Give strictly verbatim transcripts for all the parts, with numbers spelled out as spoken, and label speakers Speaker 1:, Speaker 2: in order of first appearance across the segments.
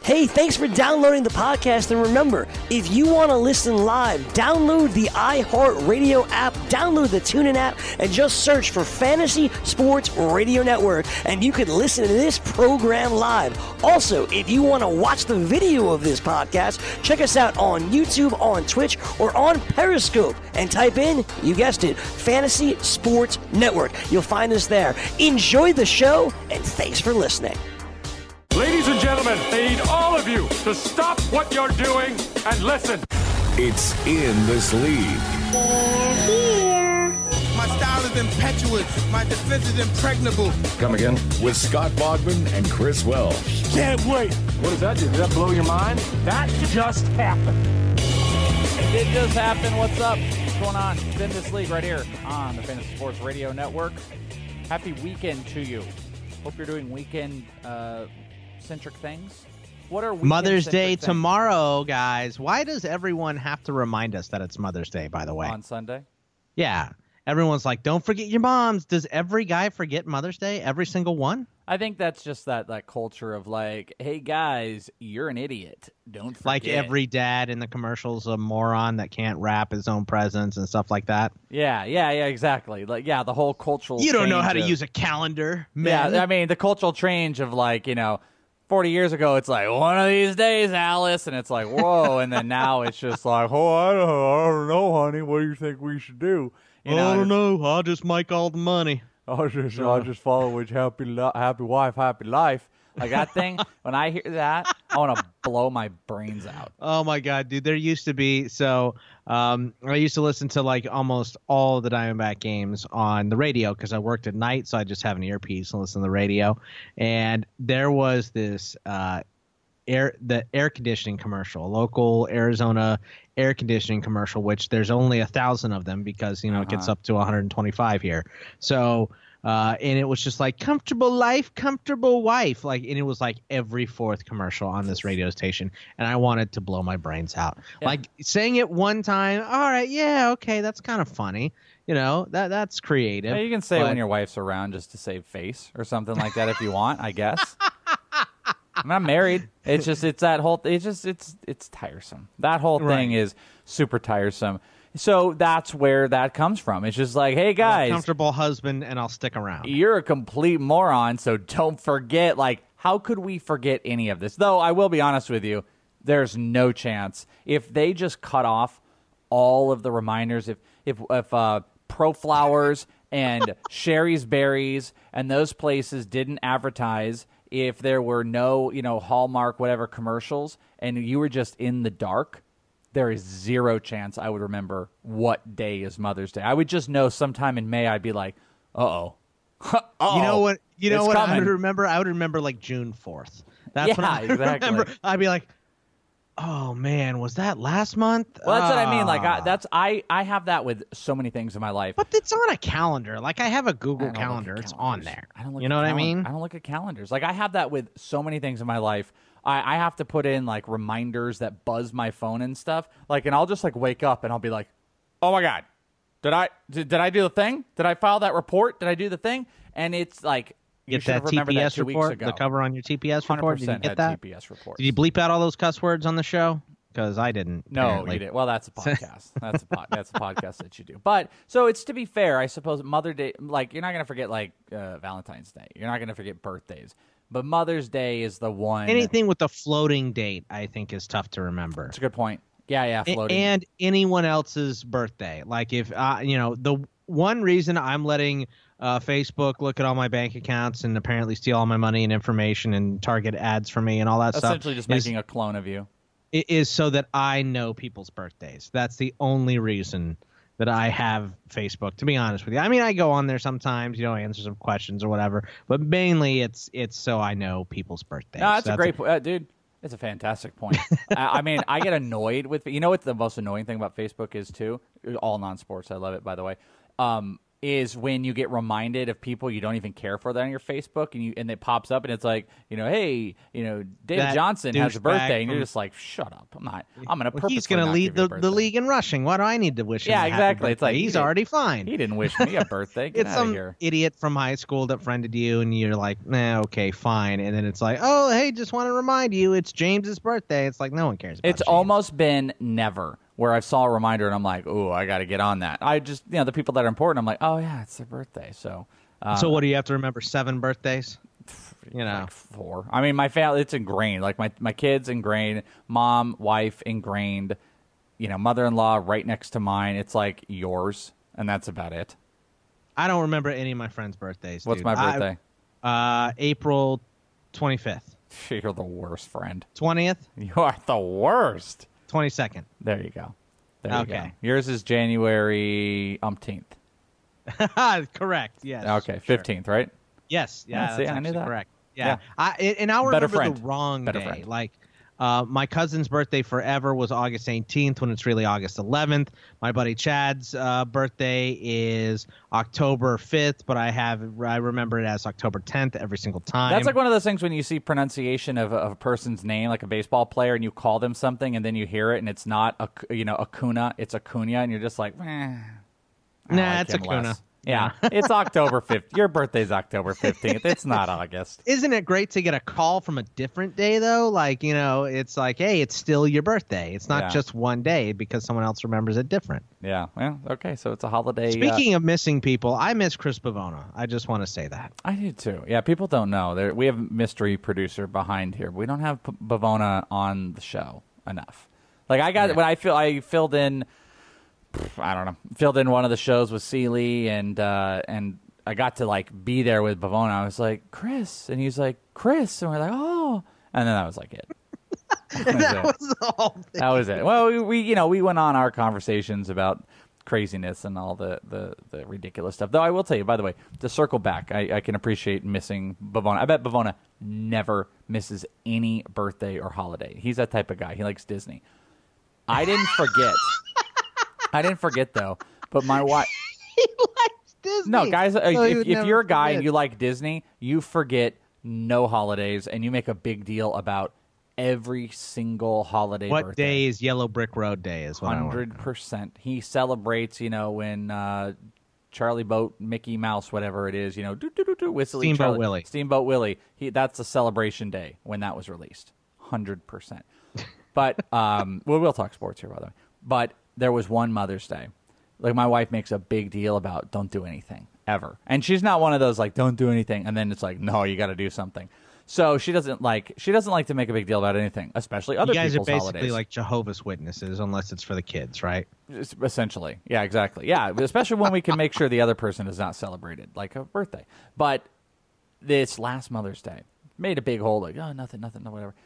Speaker 1: Hey, thanks for downloading the podcast, and remember, if you want to listen live, download the iHeartRadio app, download the TuneIn app, and just search for Fantasy Sports Radio Network, and you can listen to this program live. Also, if you want to watch the video of this podcast, check us out on YouTube, on Twitch, or on Periscope, and type in, you guessed it, Fantasy Sports Network. You'll find us there. Enjoy the show, and thanks for listening.
Speaker 2: Ladies and gentlemen, I need all of you to stop what you're doing and listen.
Speaker 3: It's In This League.
Speaker 4: They're here.
Speaker 5: My style is impetuous. My defense is impregnable.
Speaker 3: Come again? With Scott Bogman and Chris Welsh.
Speaker 2: Can't wait. What does that do? Did that blow your mind? That just happened.
Speaker 6: It did just happen. What's up? What's going on? It's In This League right here on the Fantasy Sports Radio Network. Happy weekend to you. Hope you're doing weekend uh, centric things. What are
Speaker 7: Mother's Day
Speaker 6: things?
Speaker 7: tomorrow, guys? Why does everyone have to remind us that it's Mother's Day, by the way?
Speaker 6: On Sunday?
Speaker 7: Yeah. Everyone's like, don't forget your moms. Does every guy forget Mother's Day? Every single one?
Speaker 6: I think that's just that, that culture of like, hey, guys, you're an idiot. Don't forget.
Speaker 7: Like every dad in the commercial's a moron that can't wrap his own presents and stuff like that.
Speaker 6: Yeah, yeah, yeah, exactly. Like, yeah, the whole cultural
Speaker 7: You don't know how
Speaker 6: change
Speaker 7: to
Speaker 6: of,
Speaker 7: use a calendar, man.
Speaker 6: Yeah, I mean, the cultural change of like, you know, forty years ago, it's like, one of these days, Alice, and it's like, whoa, and then now it's just like, oh, I don't, I don't know, honey, what do you think we should do? You know,
Speaker 7: I don't know. I'll just make all the money.
Speaker 6: I'll just, I'll just follow which happy, li- happy wife, happy life. Like that thing, when I hear that, I want to blow my brains out.
Speaker 7: Oh, my God, dude. There used to be, so um, I used to listen to like almost all the Diamondback games on the radio because I worked at night, so I just have an earpiece and listen to the radio. And there was this uh, air, the air conditioning commercial, a local Arizona air conditioning commercial, which there's only a thousand of them because, you know, uh-huh. it gets up to one hundred twenty-five here. So, uh, and it was just like comfortable life, comfortable wife. Like, and it was like every fourth commercial on this radio station. And I wanted to blow my brains out. Yeah. Like saying it one time. All right. Yeah. Okay. That's kind of funny. You know, that that's creative.
Speaker 6: Yeah, you can say
Speaker 7: but...
Speaker 6: when your wife's around just to save face or something like that if you want, I guess. I'm not married. It's just, it's that whole, it's just, it's, it's tiresome. That whole thing right. is super tiresome. So that's where that comes from. It's just like, hey guys,
Speaker 7: I'm a comfortable husband and I'll stick around.
Speaker 6: You're a complete moron. So don't forget, like, how could we forget any of this? Though I will be honest with you, there's no chance if they just cut off all of the reminders, if, if, if, uh, Pro Flowers and Sherry's Berries and those places didn't advertise, if there were no, you know, Hallmark, whatever commercials, and you were just in the dark, there is zero chance I would remember what day is Mother's Day. I would just know sometime in May I'd be like, uh-oh. uh-oh.
Speaker 7: You know what? You know
Speaker 6: it's
Speaker 7: what
Speaker 6: coming.
Speaker 7: I would remember? I would remember like June fourth. That's
Speaker 6: yeah,
Speaker 7: what I would
Speaker 6: exactly.
Speaker 7: remember. I'd be like, oh man, was that last month?
Speaker 6: Well, that's
Speaker 7: uh,
Speaker 6: what I mean. Like, I, that's I, I have that with so many things in my life.
Speaker 7: But it's on a calendar. Like, I have a Google calendar. It's on there.
Speaker 6: I don't look
Speaker 7: you know what
Speaker 6: cal-
Speaker 7: I mean?
Speaker 6: I don't look at calendars. Like, I have that with so many things in my life. I, I have to put in like reminders that buzz my phone and stuff. Like, and I'll just like wake up and I'll be like, oh my god, did I did, did I do the thing? Did I file that report? Did I do the thing? And it's like. You
Speaker 7: Get that T P S
Speaker 6: that
Speaker 7: report, the cover on your T P S report. Did you get that?
Speaker 6: T P S report.
Speaker 7: Did you bleep out all those cuss words on the show? Because I didn't.
Speaker 6: No,
Speaker 7: apparently.
Speaker 6: you did. Well, that's a podcast. That's a pod, that's a podcast that you do. But so it's to be fair, I suppose. Mother Day, like you're not gonna forget like uh, Valentine's Day. You're not gonna forget birthdays. But Mother's Day is the one.
Speaker 7: Anything with a floating date, I think, is tough to remember.
Speaker 6: That's a good point. Yeah, yeah, floating.
Speaker 7: And anyone else's birthday. Like if uh, you know, the one reason I'm letting uh, Facebook look at all my bank accounts and apparently steal all my money and information and target ads for me and all that
Speaker 6: Essentially
Speaker 7: stuff.
Speaker 6: Essentially, just making
Speaker 7: is,
Speaker 6: a clone of you.
Speaker 7: It is so that I know people's birthdays. That's the only reason that I have Facebook, to be honest with you. I mean, I go on there sometimes, you know, answer some questions or whatever, but mainly it's it's so I know people's birthdays.
Speaker 6: No, that's,
Speaker 7: that's
Speaker 6: a great point, uh, dude. It's a fantastic point. I, I mean, I get annoyed with, you know what the most annoying thing about Facebook is too? All non-sports. I love it, by the way. Um, is when you get reminded of people you don't even care for that on your Facebook, and you and it pops up, and it's like, you know, hey, you know, David
Speaker 7: That
Speaker 6: Johnson has a birthday, and
Speaker 7: from-
Speaker 6: you're just like, shut up. I'm not. I'm going to
Speaker 7: Well,
Speaker 6: purposely
Speaker 7: he's going to
Speaker 6: not
Speaker 7: lead
Speaker 6: give you a
Speaker 7: the, the
Speaker 6: birthday.
Speaker 7: league in rushing. Why do I need to wish him
Speaker 6: Yeah,
Speaker 7: a happy
Speaker 6: exactly. It's
Speaker 7: birthday?
Speaker 6: like, he
Speaker 7: he's
Speaker 6: didn't-
Speaker 7: already fine.
Speaker 6: He didn't wish me a birthday. Get
Speaker 7: It's
Speaker 6: out of
Speaker 7: some
Speaker 6: here.
Speaker 7: idiot from high school that friended you, and you're like, nah, okay, fine. And then it's like, oh, hey, just want to remind you, it's James's birthday. It's like, no one cares about
Speaker 6: It's
Speaker 7: James.
Speaker 6: almost been never where I saw a reminder and I'm like, oh, I got to get on that. I just, you know, the people that are important, I'm like, oh, yeah, it's their birthday. So, uh,
Speaker 7: So what do you have to remember? Seven birthdays? You know.
Speaker 6: like four. I mean, my family, it's ingrained. Like my, my kids ingrained, mom, wife ingrained, you know, mother-in-law right next to mine. It's like yours, and that's about it.
Speaker 7: I don't remember any of my friends' birthdays.
Speaker 6: What's
Speaker 7: dude.
Speaker 6: my birthday?
Speaker 7: I, uh, April twenty-fifth.
Speaker 6: You're the worst friend.
Speaker 7: twentieth?
Speaker 6: You are the worst.
Speaker 7: twenty-second.
Speaker 6: There you go. There you
Speaker 7: Okay.
Speaker 6: go. Yours is January umpteenth.
Speaker 7: Correct. Yes.
Speaker 6: Okay,
Speaker 7: sure.
Speaker 6: fifteenth, right?
Speaker 7: Yes. Yeah.
Speaker 6: Yeah,
Speaker 7: that's
Speaker 6: see, I knew
Speaker 7: actually
Speaker 6: that.
Speaker 7: Correct. Yeah.
Speaker 6: Yeah.
Speaker 7: I and I'll
Speaker 6: Better
Speaker 7: remember
Speaker 6: friend.
Speaker 7: the wrong
Speaker 6: Better
Speaker 7: day.
Speaker 6: friend.
Speaker 7: Like, uh, my cousin's birthday forever was August eighteenth when it's really August eleventh. My buddy Chad's uh, birthday is October fifth, but I have I remember it as October tenth every single time.
Speaker 6: That's like one of those things when you see pronunciation of, of a person's name, like a baseball player, and you call them something, and then you hear it, and it's not a you know Acuna, it's Acuna, and you're just like, eh, I
Speaker 7: Nah,
Speaker 6: like
Speaker 7: it's
Speaker 6: him
Speaker 7: Acuna.
Speaker 6: less. Yeah, it's October fifth. Your birthday's October fifteenth. It's not August.
Speaker 7: Isn't it great to get a call from a different day though? Like, you know, it's like, hey, it's still your birthday. It's not
Speaker 6: Yeah.
Speaker 7: just one day because someone else remembers it different.
Speaker 6: Yeah. Well, okay. So it's a holiday. uh,
Speaker 7: Speaking of missing people, I miss Chris Bavona. I just want to say that.
Speaker 6: I do too. Yeah, people don't know. There, we have a mystery producer behind here. We don't have P- Bavona on the show enough. Like I got when I feel I filled in. I don't know. Filled in one of the shows with Seeley, and uh, and I got to like be there with Bavona. I was like, Chris, and he's like, Chris, and we're like, oh, and then that was like it. That was
Speaker 7: that
Speaker 6: it.
Speaker 7: was the whole thing.
Speaker 6: That was it. Well, we, we you know we went on our conversations about craziness and all the, the, the ridiculous stuff. Though I will tell you, by the way, to circle back, I, I can appreciate missing Bavona. I bet Bavona never misses any birthday or holiday. He's that type of guy. He likes Disney. I didn't forget. I didn't forget though. But my wife.
Speaker 7: He likes Disney.
Speaker 6: No, guys, uh,
Speaker 7: So he
Speaker 6: if,
Speaker 7: would
Speaker 6: if
Speaker 7: never
Speaker 6: you're a guy
Speaker 7: forget.
Speaker 6: and you like Disney, you forget no holidays and you make a big deal about every single holiday
Speaker 7: What
Speaker 6: birthday.
Speaker 7: day is Yellow Brick Road Day? Is what I want.
Speaker 6: Hundred percent. He celebrates, you know, when uh, Charlie Boat, Mickey Mouse, whatever it is, you know, do do do do whistling.
Speaker 7: Steamboat
Speaker 6: Charlie,
Speaker 7: Willie.
Speaker 6: Steamboat Willie. He that's a celebration day when that was released. Hundred percent. But um, well, we'll talk sports here, by the way. But there was one Mother's Day. Like my wife makes a big deal about don't do anything ever, and she's not one of those like don't do anything, and then it's like no, you got to do something. So she doesn't like she doesn't like to make a big deal about anything, especially other
Speaker 7: You guys are
Speaker 6: people's
Speaker 7: basically
Speaker 6: holidays.
Speaker 7: like Jehovah's Witnesses, unless it's for the kids, right?
Speaker 6: Es- Essentially. Yeah, exactly. Yeah, especially when we can make sure the other person is not celebrated, like a birthday. But this last Mother's Day made a big hole, like, oh, nothing, nothing, no, whatever.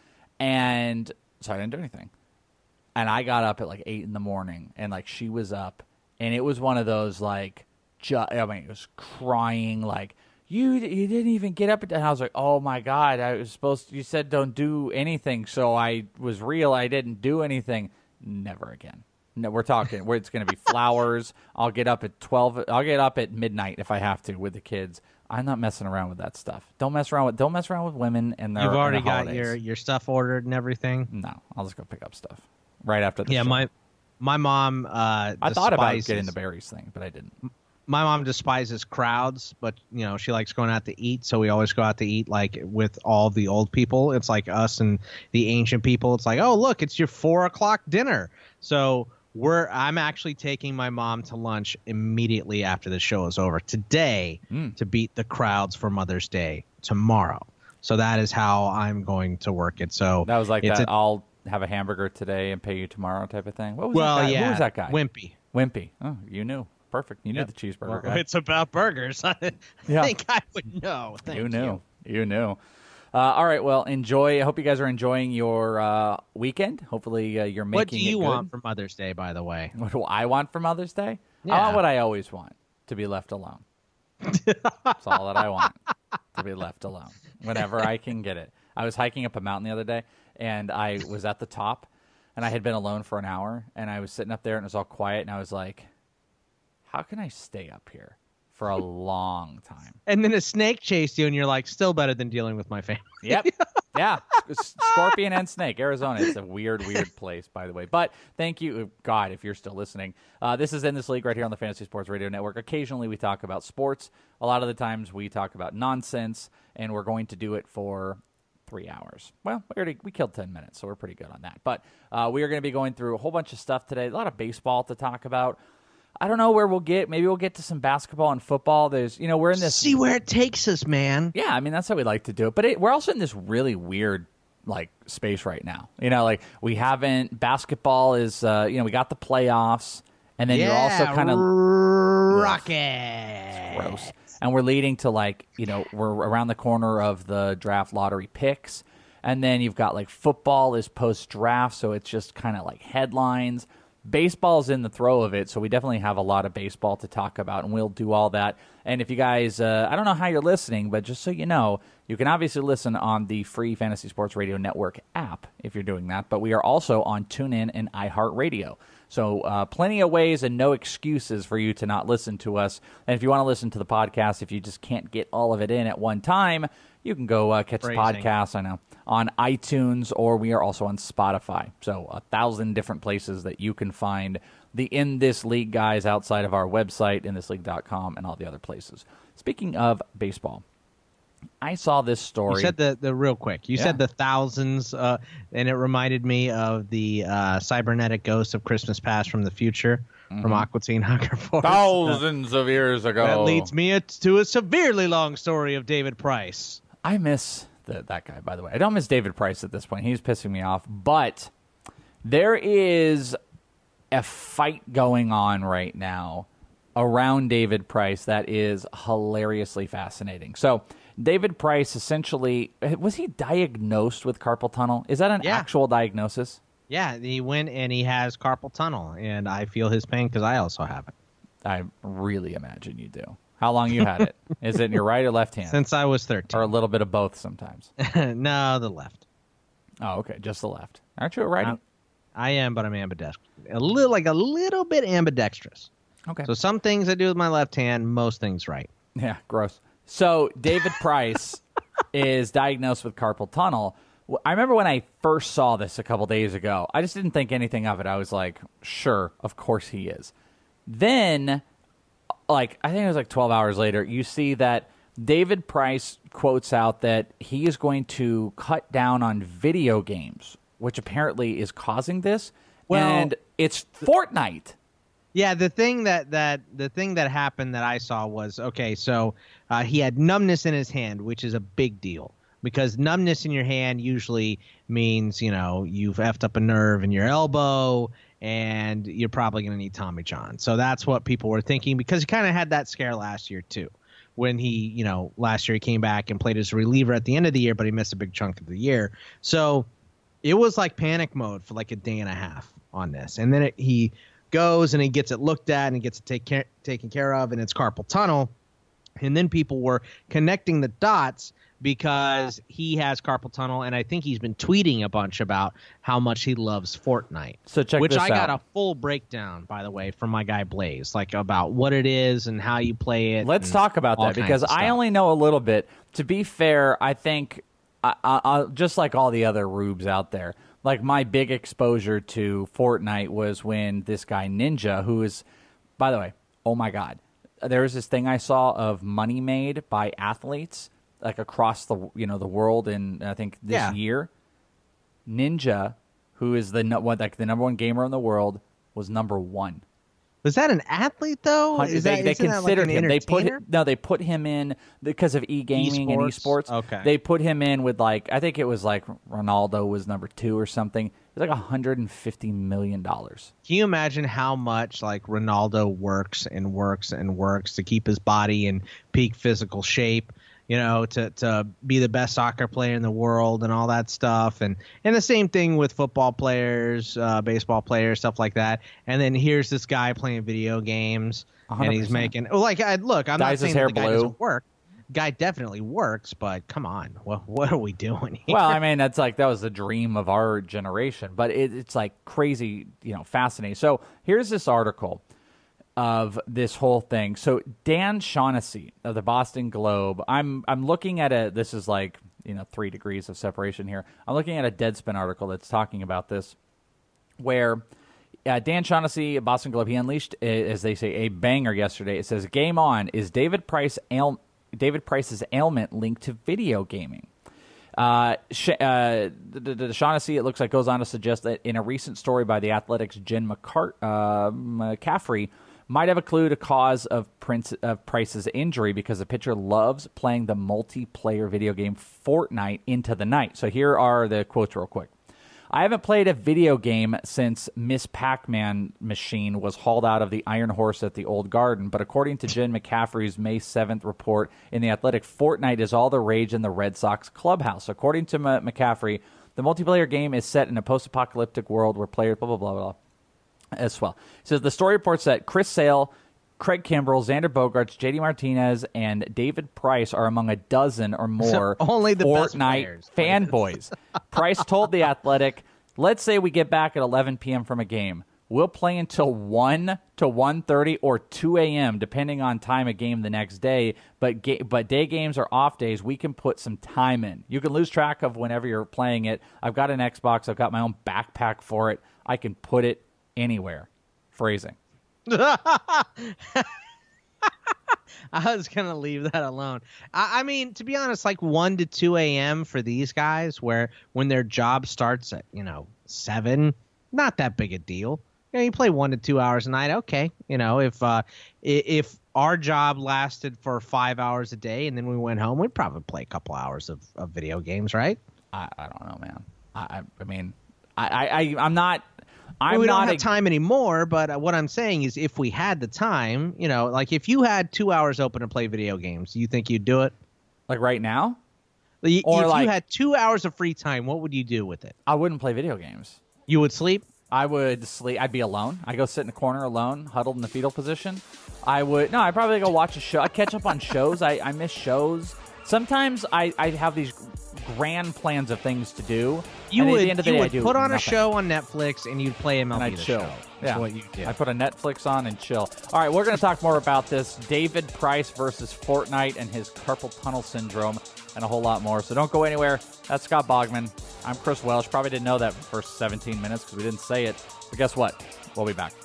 Speaker 6: And so I didn't do anything. And I got up at like eight in the morning, and like she was up, and it was one of those like, ju- I mean, it was crying like, you you didn't even get up. And I was like, oh my God, I was supposed to, you said don't do anything. So I was real. I didn't do anything. Never again. No, we're talking where it's going to be flowers. I'll get up at twelve. I'll get up at midnight if I have to with the kids. I'm not messing around with that stuff. Don't mess around with. Don't mess around with women and their.
Speaker 7: You've
Speaker 6: and
Speaker 7: already
Speaker 6: their
Speaker 7: got
Speaker 6: holidays.
Speaker 7: your, your stuff ordered and everything.
Speaker 6: No, I'll just go pick up stuff right after the
Speaker 7: Yeah,
Speaker 6: show.
Speaker 7: my my mom. Uh,
Speaker 6: I thought about
Speaker 7: despises-
Speaker 6: getting the berries thing, but I didn't.
Speaker 7: My mom despises crowds, but you know she likes going out to eat, so we always go out to eat like with all the old people. It's like us and the ancient people. It's like, oh look, it's your four o'clock dinner. So we're I'm actually taking my mom to lunch immediately after the show is over today
Speaker 6: Mm.
Speaker 7: to beat the crowds for Mother's Day tomorrow. So that is how I'm going to work it. So
Speaker 6: That was like
Speaker 7: it's
Speaker 6: that.
Speaker 7: a-
Speaker 6: I'll have a hamburger today and pay you tomorrow type of thing. What was
Speaker 7: well,
Speaker 6: that guy?
Speaker 7: yeah.
Speaker 6: Who was that guy?
Speaker 7: Wimpy.
Speaker 6: Wimpy. Oh, you knew. Perfect. You knew the cheeseburger
Speaker 7: Well,
Speaker 6: guy.
Speaker 7: it's about burgers. I
Speaker 6: Yeah.
Speaker 7: think I would know. Thank
Speaker 6: you knew. You, knew. Uh, all right. Well, enjoy. I hope you guys are enjoying your uh, weekend. Hopefully, uh, you're making
Speaker 7: What do you
Speaker 6: it good.
Speaker 7: want for Mother's Day, by the way?
Speaker 6: What do I want for Mother's Day? I
Speaker 7: Yeah.
Speaker 6: want what I always want, to be left alone. That's all that I want, to be left alone whenever I can get it. I was hiking up a mountain the other day, and I was at the top, and I had been alone for an hour, and I was sitting up there, and it was all quiet, and I was like, how can I stay up here? for a long time.
Speaker 7: And then a snake chased you, and you're like, still better than dealing with my family.
Speaker 6: Yep. Yeah. Scorpion and snake. Arizona. It's a weird, weird place, by the way. But thank you, God, if you're still listening. Uh, this is In This League right here on the Fantasy Sports Radio Network. Occasionally we talk about sports. A lot of the times we talk about nonsense, and we're going to do it for three hours. Well, we already we killed ten minutes, so we're pretty good on that. But uh, we are going to be going through a whole bunch of stuff today. A lot of baseball to talk about. I don't know where we'll get. Maybe we'll get to some basketball and football. There's, you know, we're in this.
Speaker 7: See where it takes us, man.
Speaker 6: Yeah, I mean, that's how we like to do it. But it, we're also in this really weird, like, space right now. You know, like, we haven't, basketball is, uh, you know, we got the playoffs, and then
Speaker 7: yeah,
Speaker 6: you're also kind of.
Speaker 7: Rocket.
Speaker 6: Gross. And we're leading to, like, you know, we're around the corner of the draft lottery picks. And then you've got, like, football is post-draft, so it's just kind of like headlines. Baseball's in the throw of it, so we definitely have a lot of baseball to talk about, and we'll do all that. And if you guys, uh, I don't know how you're listening, but just so you know, you can obviously listen on the free Fantasy Sports Radio Network app if you're doing that, but we are also on TuneIn and iHeartRadio. So uh, plenty of ways and no excuses for you to not listen to us. And if you want to listen to the podcast, if you just can't get all of it in at one time, you can go uh, catch
Speaker 7: Phrasing.
Speaker 6: the podcast, I know, on iTunes, or we are also on Spotify. So a thousand different places that you can find the In This League guys outside of our website, in this league dot com, and all the other places. Speaking of baseball, I saw this story.
Speaker 7: You said the, the real quick. You
Speaker 6: Yeah.
Speaker 7: said the thousands, uh, and it reminded me of the uh, cybernetic ghost of Christmas Past from the future
Speaker 6: Mm-hmm.
Speaker 7: from Aqua Teen Hunger Force.
Speaker 6: Thousands of years ago.
Speaker 7: That leads me a, to a severely long story of David Price.
Speaker 6: I miss the, that guy, by the way. I don't miss David Price at this point. He's pissing me off. But there is a fight going on right now around David Price that is hilariously fascinating. So David Price essentially, was he diagnosed with carpal tunnel? Is that an
Speaker 7: Yeah.
Speaker 6: actual diagnosis?
Speaker 7: Yeah, he went and he has carpal tunnel, and I feel his pain because I also have it.
Speaker 6: I really imagine you do. How long you had it? Is it in your right or left hand?
Speaker 7: Since I was
Speaker 6: Or a
Speaker 7: thirteen.
Speaker 6: little bit of both sometimes?
Speaker 7: No, the left.
Speaker 6: Oh, okay, just the left. Aren't you a righty?
Speaker 7: I'm- I am, but I'm ambidextrous. A little, like a little bit ambidextrous.
Speaker 6: Okay.
Speaker 7: So some things I do with my left hand, most things right.
Speaker 6: Yeah, gross. So David Price is diagnosed with carpal tunnel. I remember when I first saw this a couple days ago, I just didn't think anything of it. I was like, sure, of course he is. Then, like, I think it was like twelve hours later, you see that David Price quotes out that he is going to cut down on video games, which apparently is causing this.
Speaker 7: Well-
Speaker 6: and it's Fortnite.
Speaker 7: Yeah, the thing that, that the thing that happened that I saw was, okay, so uh, he had numbness in his hand, which is a big deal. Because numbness in your hand usually means, you know, you've effed up a nerve in your elbow and you're probably going to need Tommy John. So that's what people were thinking, because he kind of had that scare last year, too. When he, you know, last year he came back and played as a reliever at the end of the year, but he missed a big chunk of the year. So it was like panic mode for like a day and a half on this. And then it, he goes and he gets it looked at and he gets it take care, taken care of, and it's carpal tunnel. And then people were connecting the dots because he has carpal tunnel, and I think he's been tweeting a bunch about how much he loves Fortnite.
Speaker 6: So check
Speaker 7: which
Speaker 6: this
Speaker 7: I got
Speaker 6: out.
Speaker 7: a full breakdown, by the way, from my guy Blaze, like about what it is and how you play it.
Speaker 6: Let's
Speaker 7: and
Speaker 6: talk about
Speaker 7: all
Speaker 6: that,
Speaker 7: kinds
Speaker 6: because
Speaker 7: of
Speaker 6: I
Speaker 7: stuff.
Speaker 6: only know a little bit. To be fair, I think, I, I, I, just like all the other rubes out there, like my big exposure to Fortnite was when this guy Ninja, who is, by the way, oh my God, there was this thing I saw of money made by athletes like across the you know the world in I think this
Speaker 7: Yeah.
Speaker 6: year. Ninja, who is the nu- what like the number one gamer in the world, was number one.
Speaker 7: Was that an athlete though?
Speaker 6: Hundred-
Speaker 7: Is
Speaker 6: they
Speaker 7: that,
Speaker 6: they
Speaker 7: isn't that like
Speaker 6: considered
Speaker 7: an
Speaker 6: him. They put
Speaker 7: entertainer?
Speaker 6: him, no, they put him in because of e-gaming and
Speaker 7: Esports?
Speaker 6: esports.
Speaker 7: Okay.
Speaker 6: They put him in with like I think it was like Ronaldo was number two or something. It was like one hundred fifty million dollars.
Speaker 7: Can you imagine how much like Ronaldo works and works and works to keep his body in peak physical shape, you know, to, to be the best soccer player in the world and all that stuff. And, and the same thing with football players, uh, baseball players, stuff like that. And then here's this guy playing video games
Speaker 6: one hundred
Speaker 7: and he's
Speaker 6: percent.
Speaker 7: making – like, I, look, I'm
Speaker 6: Dyes
Speaker 7: not
Speaker 6: his
Speaker 7: saying
Speaker 6: hair
Speaker 7: that the guy
Speaker 6: blue.
Speaker 7: doesn't work. Guy definitely works, but come on. Well, what are we doing here?
Speaker 6: Well, I mean, that's like that was the dream of our generation, but it, it's like crazy, you know, fascinating. So here's this article. of this whole thing. So Dan Shaughnessy of the Boston Globe, I'm I'm looking at a, this is like, you know, three degrees of separation here. I'm looking at a Deadspin article that's talking about this, where uh, Dan Shaughnessy of Boston Globe, he unleashed, as they say, a banger yesterday. It says, "Game On, is David Price ail- David Price's ailment linked to video gaming?" Uh, Sh- uh, the, the, the Shaughnessy, it looks like, goes on to suggest that in a recent story by the Athletic's Jen McCart- uh, McCaffrey, might have a clue to cause of, Prince, of Price's injury because the pitcher loves playing the multiplayer video game Fortnite into the night. So here are the quotes real quick. "I haven't played a video game since Miss Pac-Man machine was hauled out of the Iron Horse at the Old Garden, but according to Jen McCaffrey's May seventh report in The Athletic, Fortnite is all the rage in the Red Sox clubhouse. According to M- McCaffrey, the multiplayer game is set in a post-apocalyptic world where players blah, blah, blah, blah, as well." It says the story reports that Chris Sale, Craig Kimbrell, Xander Bogaerts, J D Martinez, and David Price are among a dozen or more
Speaker 7: So only the best
Speaker 6: Fortnite
Speaker 7: players.
Speaker 6: fanboys. Price told The Athletic, "Let's say we get back at eleven p.m. from a game. We'll play until one to one thirty or two a.m., depending on time of game the next day. But ga- but day games or off days, we can put some time in. You can lose track of whenever you're playing it. I've got an Xbox. I've got my own backpack for it. I can put it anywhere." Phrasing.
Speaker 7: I was going to leave that alone. I, I mean, to be honest, like one to two a.m. for these guys, where when their job starts at, you know, seven, not that big a deal. You know, you play one to two hours a night. Okay. You know, if, uh, if our job lasted for five hours a day and then we went home, we'd probably play a couple hours of, of video games, right?
Speaker 6: I, I don't know, man. I, I mean, I, I, I'm not... I'm
Speaker 7: well, we
Speaker 6: not
Speaker 7: don't have
Speaker 6: a,
Speaker 7: time anymore, but what I'm saying is if we had the time, you know, like if you had two hours open to play video games, do you think you'd do it?
Speaker 6: like right now.
Speaker 7: If
Speaker 6: Or like-
Speaker 7: you had two hours of free time, what would you do with it?
Speaker 6: I wouldn't play video games.
Speaker 7: You would sleep?
Speaker 6: I would sleep. I'd be alone. I'd go sit in a corner alone, huddled in the fetal position. I would no. I'd probably go watch a show. I catch up on shows. I, I miss shows. Sometimes I, I have these grand plans of things to do.
Speaker 7: You
Speaker 6: and
Speaker 7: would,
Speaker 6: at the end of the
Speaker 7: you
Speaker 6: day, I
Speaker 7: would
Speaker 6: do
Speaker 7: put on a
Speaker 6: nothing.
Speaker 7: show on Netflix and you'd play M L B
Speaker 6: And I
Speaker 7: The
Speaker 6: chill.
Speaker 7: Show. That's
Speaker 6: Yeah,
Speaker 7: what you do.
Speaker 6: I put a Netflix on and chill. All right, we're going to talk more about this David Price versus Fortnite and his carpal tunnel syndrome and a whole lot more. So don't go anywhere. That's Scott Bogman. I'm Chris Welsh. Probably didn't know that for the first seventeen minutes because we didn't say it. But guess what? We'll be back.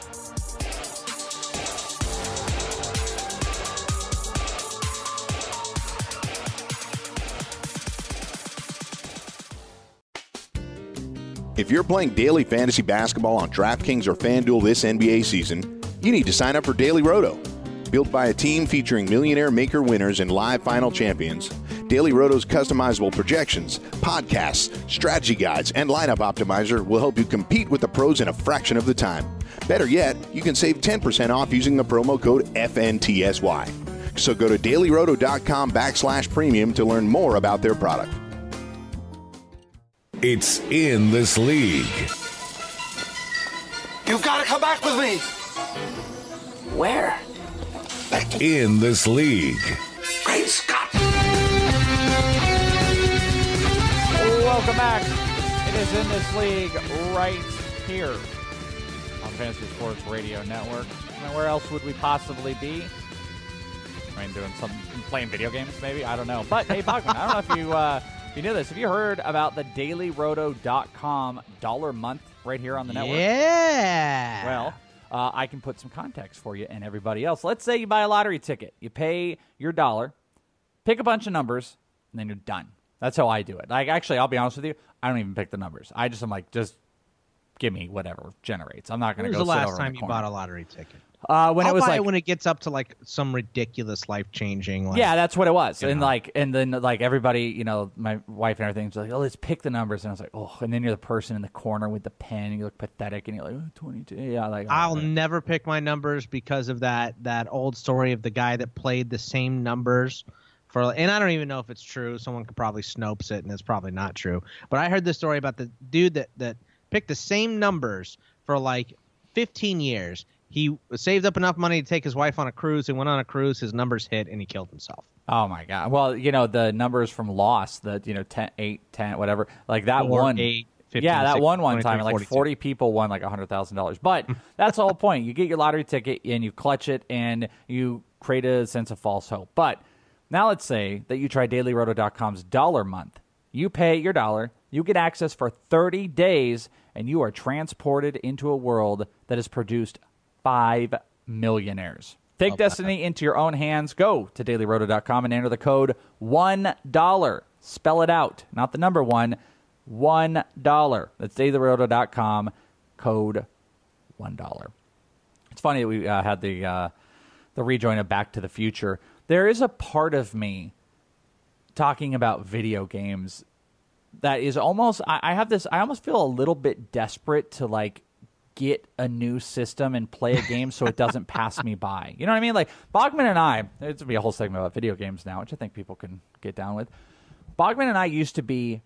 Speaker 8: If you're playing daily fantasy basketball on DraftKings or FanDuel this N B A season, you need to sign up for Daily Roto. Built by a team featuring millionaire maker winners and live final champions, Daily Roto's customizable projections, podcasts, strategy guides, and lineup optimizer will help you compete with the pros in a fraction of the time. Better yet, you can save ten percent off using the promo code F N T S Y. So go to dailyroto.com backslash premium to learn more about their product.
Speaker 3: It's In This League.
Speaker 9: You've got to come back with me.
Speaker 1: Where?
Speaker 3: In This League.
Speaker 9: Great Scott.
Speaker 6: Welcome back. It is In This League right here on Fantasy Sports Radio Network. I mean, where else would we possibly be? I mean, doing some, playing video games, maybe? I don't know. But, hey, Bogman, I don't know if you... Uh, If you knew this, have you heard about the daily roto dot com dollar month right here on the network?
Speaker 7: Yeah.
Speaker 6: Well, uh, I can put some context for you and everybody else. Let's say you buy a lottery ticket. You pay your dollar, pick a bunch of numbers, and then you're done. That's how I do it. Like, actually, I'll be honest with you, I don't even pick the numbers. I just am like, just give me whatever generates. I'm not going to
Speaker 7: When
Speaker 6: go
Speaker 7: was the
Speaker 6: sit
Speaker 7: last
Speaker 6: over in
Speaker 7: time
Speaker 6: the
Speaker 7: you
Speaker 6: corner.
Speaker 7: bought a lottery ticket?
Speaker 6: Uh, when
Speaker 7: I'll
Speaker 6: it was
Speaker 7: buy
Speaker 6: like
Speaker 7: it when it gets up to like some ridiculous life changing. Like,
Speaker 6: yeah, that's what it was.
Speaker 7: you
Speaker 6: And
Speaker 7: know.
Speaker 6: like, and then like everybody, you know, my wife and everything's like, oh, let's pick the numbers. And I was like, oh, and then you're the person in the corner with the pen, and you look pathetic, and you're like, oh, twenty-two. Yeah, like oh,
Speaker 7: I'll
Speaker 6: man.
Speaker 7: never pick my numbers because of that that old story of the guy that played the same numbers for, and I don't even know if it's true. Someone could probably Snopes it, and it's probably not true. But I heard this story about the dude that that picked the same numbers for like fifteen years. He saved up enough money to take his wife on a cruise and went on a cruise. His numbers hit, and he killed himself.
Speaker 6: Oh my god. Well, you know the numbers from Lost, the you know ten, eight, ten, whatever, like that
Speaker 7: Four,
Speaker 6: one.
Speaker 7: eight, fifteen,
Speaker 6: Yeah, that
Speaker 7: sixteen,
Speaker 6: one one time,
Speaker 7: twenty-three,
Speaker 6: like
Speaker 7: forty-two.
Speaker 6: forty people won like one hundred thousand dollars. But that's the whole point. You get your lottery ticket and you clutch it and you create a sense of false hope. But now let's say that you try Daily Roto dot com's dollar month. You pay your dollar, you get access for thirty days, and you are transported into a world that has produced five millionaires. Take destiny into your own hands. Go to Daily Roto dot com and enter the code one dollar. Spell it out, not the number one, one dollar. That's Daily Roto dot com, code one dollar. It's funny that we uh, had the uh, the rejoin of Back to the Future. There is a part of me talking about video games that is almost, I, I have this, I almost feel a little bit desperate to like get a new system and play a game so it doesn't pass me by. You know what I mean? Like Bogman and I, it's going to be a whole segment about video games now, which I think people can get down with. Bogman and I used to be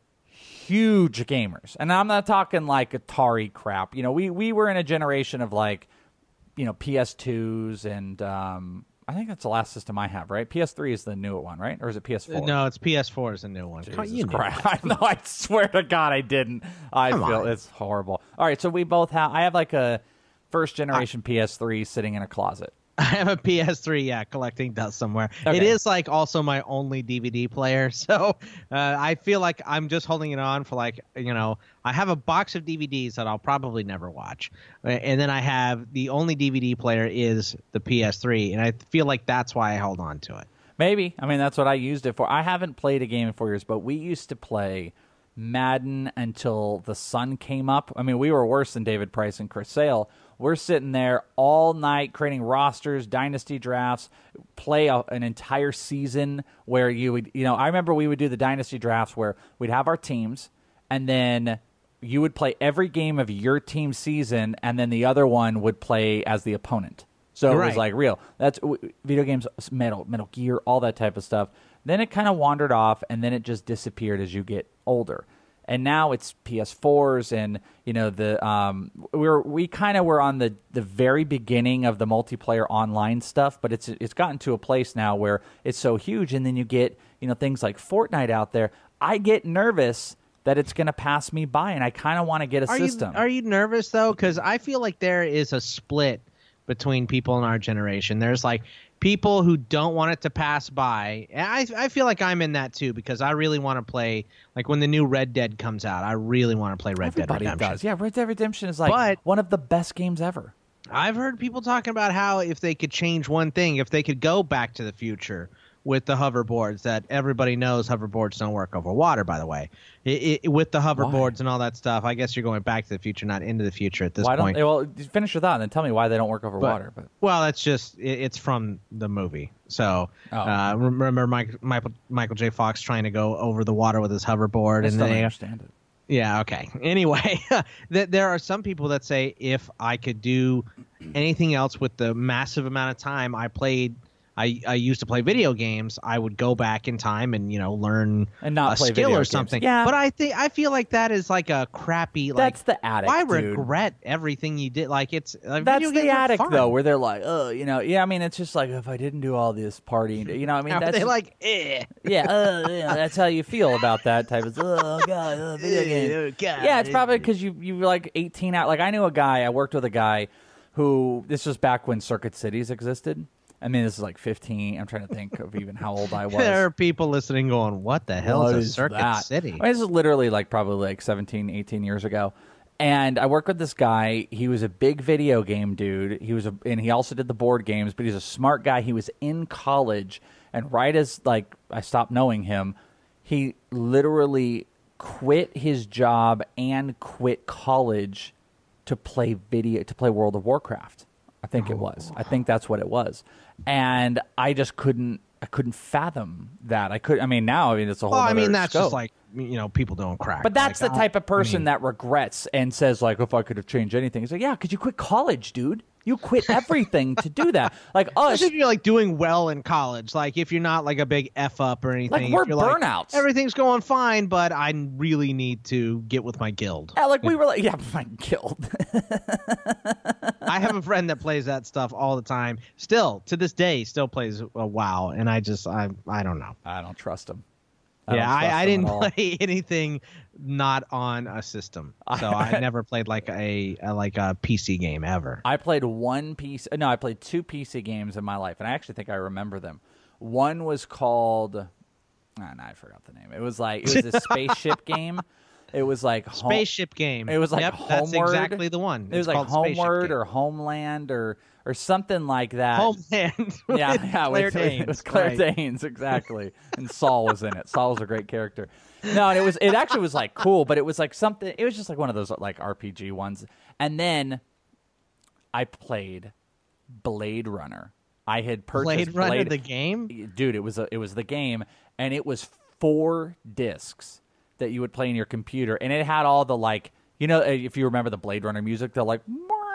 Speaker 6: huge gamers. And I'm not talking like Atari crap. You know, we, we were in a generation of like, you know, P S twos and, um, I think that's the last system I have, right? P S three is the new one, right? Or is it P S four?
Speaker 7: No, it's P S four is the new one.
Speaker 6: Jesus
Speaker 7: you
Speaker 6: Christ. I know, I swear to God I didn't. I
Speaker 7: Come
Speaker 6: feel
Speaker 7: on.
Speaker 6: it's horrible. All right, so we both have, I have like a first generation P S three sitting in a closet.
Speaker 7: I have a P S three, yeah, collecting dust somewhere.
Speaker 6: Okay.
Speaker 7: It is like also my only D V D player, so uh, I feel like I'm just holding it on for like, you know, I have a box of D V Ds that I'll probably never watch, Uh, and then I have the only D V D player is the P S three, and I feel like that's why I hold on to it.
Speaker 6: Maybe. I mean, that's what I used it for. I haven't played a game in four years, but we used to play Madden until the sun came up. I mean, we were worse than David Price and Chris Sale. We're sitting there all night creating rosters, dynasty drafts, play a, an entire season where you would, you know, I remember we would do the dynasty drafts where we'd have our teams and then you would play every game of your team season and then the other one would play as the opponent. So it
Speaker 7: Right.
Speaker 6: was like real. That's w- video games, Metal, Metal Gear, all that type of stuff. Then it kind of wandered off and then it just disappeared as you get older. And now it's P S fours and, you know, the um, we're we kind of were on the, the very beginning of the multiplayer online stuff, but it's it's gotten to a place now where it's so huge, and then you get, you know, things like Fortnite out there. I get nervous that it's going to pass me by, and I kind of want to get a
Speaker 7: Are
Speaker 6: system.
Speaker 7: you, are you nervous, though? Because I feel like there is a split between people in our generation. There's like people who don't want it to pass by. And I I feel like I'm in that too, because I really want to play, like when the new Red Dead comes out, I really want to play Red
Speaker 6: Everybody
Speaker 7: Dead Redemption.
Speaker 6: does. Yeah, Red Dead Redemption is like
Speaker 7: But-
Speaker 6: one of the best games ever.
Speaker 7: I've heard people talking about how if they could change one thing, if they could go back to the future with the hoverboards, that everybody knows hoverboards don't work over water, by the way. It, it, with the hoverboards and all that stuff, I guess you're going back to the future, not into the future at this
Speaker 6: Why don't
Speaker 7: point.
Speaker 6: they, well, finish your thought and then tell me why they don't work over
Speaker 7: But-
Speaker 6: water. But
Speaker 7: Well, that's just it, it's from the movie. So
Speaker 6: Oh.
Speaker 7: uh, remember Mike, Michael Michael J. Fox trying to go over the water with his hoverboard,
Speaker 6: I
Speaker 7: and
Speaker 6: just don't
Speaker 7: they,
Speaker 6: understand it.
Speaker 7: yeah, okay. Anyway, th- there are some people that say if I could do anything else with the massive amount of time I played. I, I used to play video games, I would go back in time and, you know, learn
Speaker 6: And not
Speaker 7: a
Speaker 6: play
Speaker 7: skill
Speaker 6: video
Speaker 7: or
Speaker 6: games.
Speaker 7: something.
Speaker 6: Yeah.
Speaker 7: But I think I feel like that is like a crappy, like,
Speaker 6: That's the addict,
Speaker 7: why
Speaker 6: dude.
Speaker 7: regret everything you did? Like, it's uh,
Speaker 6: That's
Speaker 7: video
Speaker 6: the
Speaker 7: games are
Speaker 6: addict,
Speaker 7: fun.
Speaker 6: though, where they're like, oh, you know, yeah, I mean, it's just like, if I didn't do all this partying, you know, I mean,
Speaker 7: Now,
Speaker 6: that's
Speaker 7: they like, eh.
Speaker 6: yeah, uh, yeah, that's how you feel about that type of, oh, God, uh, video game.
Speaker 7: Oh, God.
Speaker 6: Yeah, it's probably because you, you were like eighteen out. Like, I knew a guy, I worked with a guy who, this was back when Circuit Cities existed. I mean, this is like fifteen. I'm trying to think of even how old I was.
Speaker 7: There are people listening going, what the hell
Speaker 6: What
Speaker 7: is a
Speaker 6: is
Speaker 7: Circuit
Speaker 6: that?
Speaker 7: City?
Speaker 6: I mean, this is literally like probably like seventeen, eighteen years ago. And I worked with this guy. He was a big video game dude. He was a, and he also did the board games, but he's a smart guy. He was in college, and right as like I stopped knowing him, he literally quit his job and quit college to play video to play World of Warcraft. I think it was. I think that's what it was. And I just couldn't I couldn't fathom that. I could I mean now I mean it's a whole
Speaker 7: Well, I
Speaker 6: nother
Speaker 7: mean, that's
Speaker 6: scope.
Speaker 7: just like, you know, people don't crack.
Speaker 6: But that's
Speaker 7: Like,
Speaker 6: the
Speaker 7: I-
Speaker 6: type of person
Speaker 7: I mean,
Speaker 6: that regrets and says, like, if I could have changed anything. He's like, yeah, because you quit college, dude. You quit everything to do that. Like us.
Speaker 7: Especially if you're like doing well in college, like if you're not like a big F up or anything.
Speaker 6: Like,
Speaker 7: if
Speaker 6: we're
Speaker 7: you're
Speaker 6: burnouts.
Speaker 7: Everything's going fine, but I really need to get with my guild.
Speaker 6: Yeah, like we were like, yeah, my guild.
Speaker 7: I have a friend that plays that stuff all the time. Still, to this day, still plays uh, WoW, and I just, I, I don't know.
Speaker 6: I don't trust him. I
Speaker 7: yeah,
Speaker 6: don't trust
Speaker 7: I, I
Speaker 6: them
Speaker 7: didn't
Speaker 6: at all.
Speaker 7: play anything not on a system, so I never played like a, a like a P C game ever.
Speaker 6: I played one piece. No, I played two P C games in my life, and I actually think I remember them. One was called. Oh, no, I forgot the name. It was like it was a spaceship game. It was like home,
Speaker 7: Spaceship game.
Speaker 6: It was like
Speaker 7: yep,
Speaker 6: Homeward.
Speaker 7: That's exactly the one.
Speaker 6: It was
Speaker 7: It's
Speaker 6: like
Speaker 7: called Spaceship
Speaker 6: Homeward
Speaker 7: Game.
Speaker 6: or Homeland or or something like that.
Speaker 7: Homeland.
Speaker 6: Yeah, yeah,
Speaker 7: Claire
Speaker 6: with,
Speaker 7: Danes.
Speaker 6: it was Claire
Speaker 7: right.
Speaker 6: Danes, exactly. And Saul was in it. Saul was a great character. No, and it was it actually was like cool, but it was like something. It was just like one of those like R P G ones. And then I played Blade Runner. I had purchased
Speaker 7: Blade Runner,
Speaker 6: Blade,
Speaker 7: the game?
Speaker 6: dude. It was a, it was the game, and it was four discs that you would play in your computer, and it had all the like, you know, if you remember the Blade Runner music, they're like,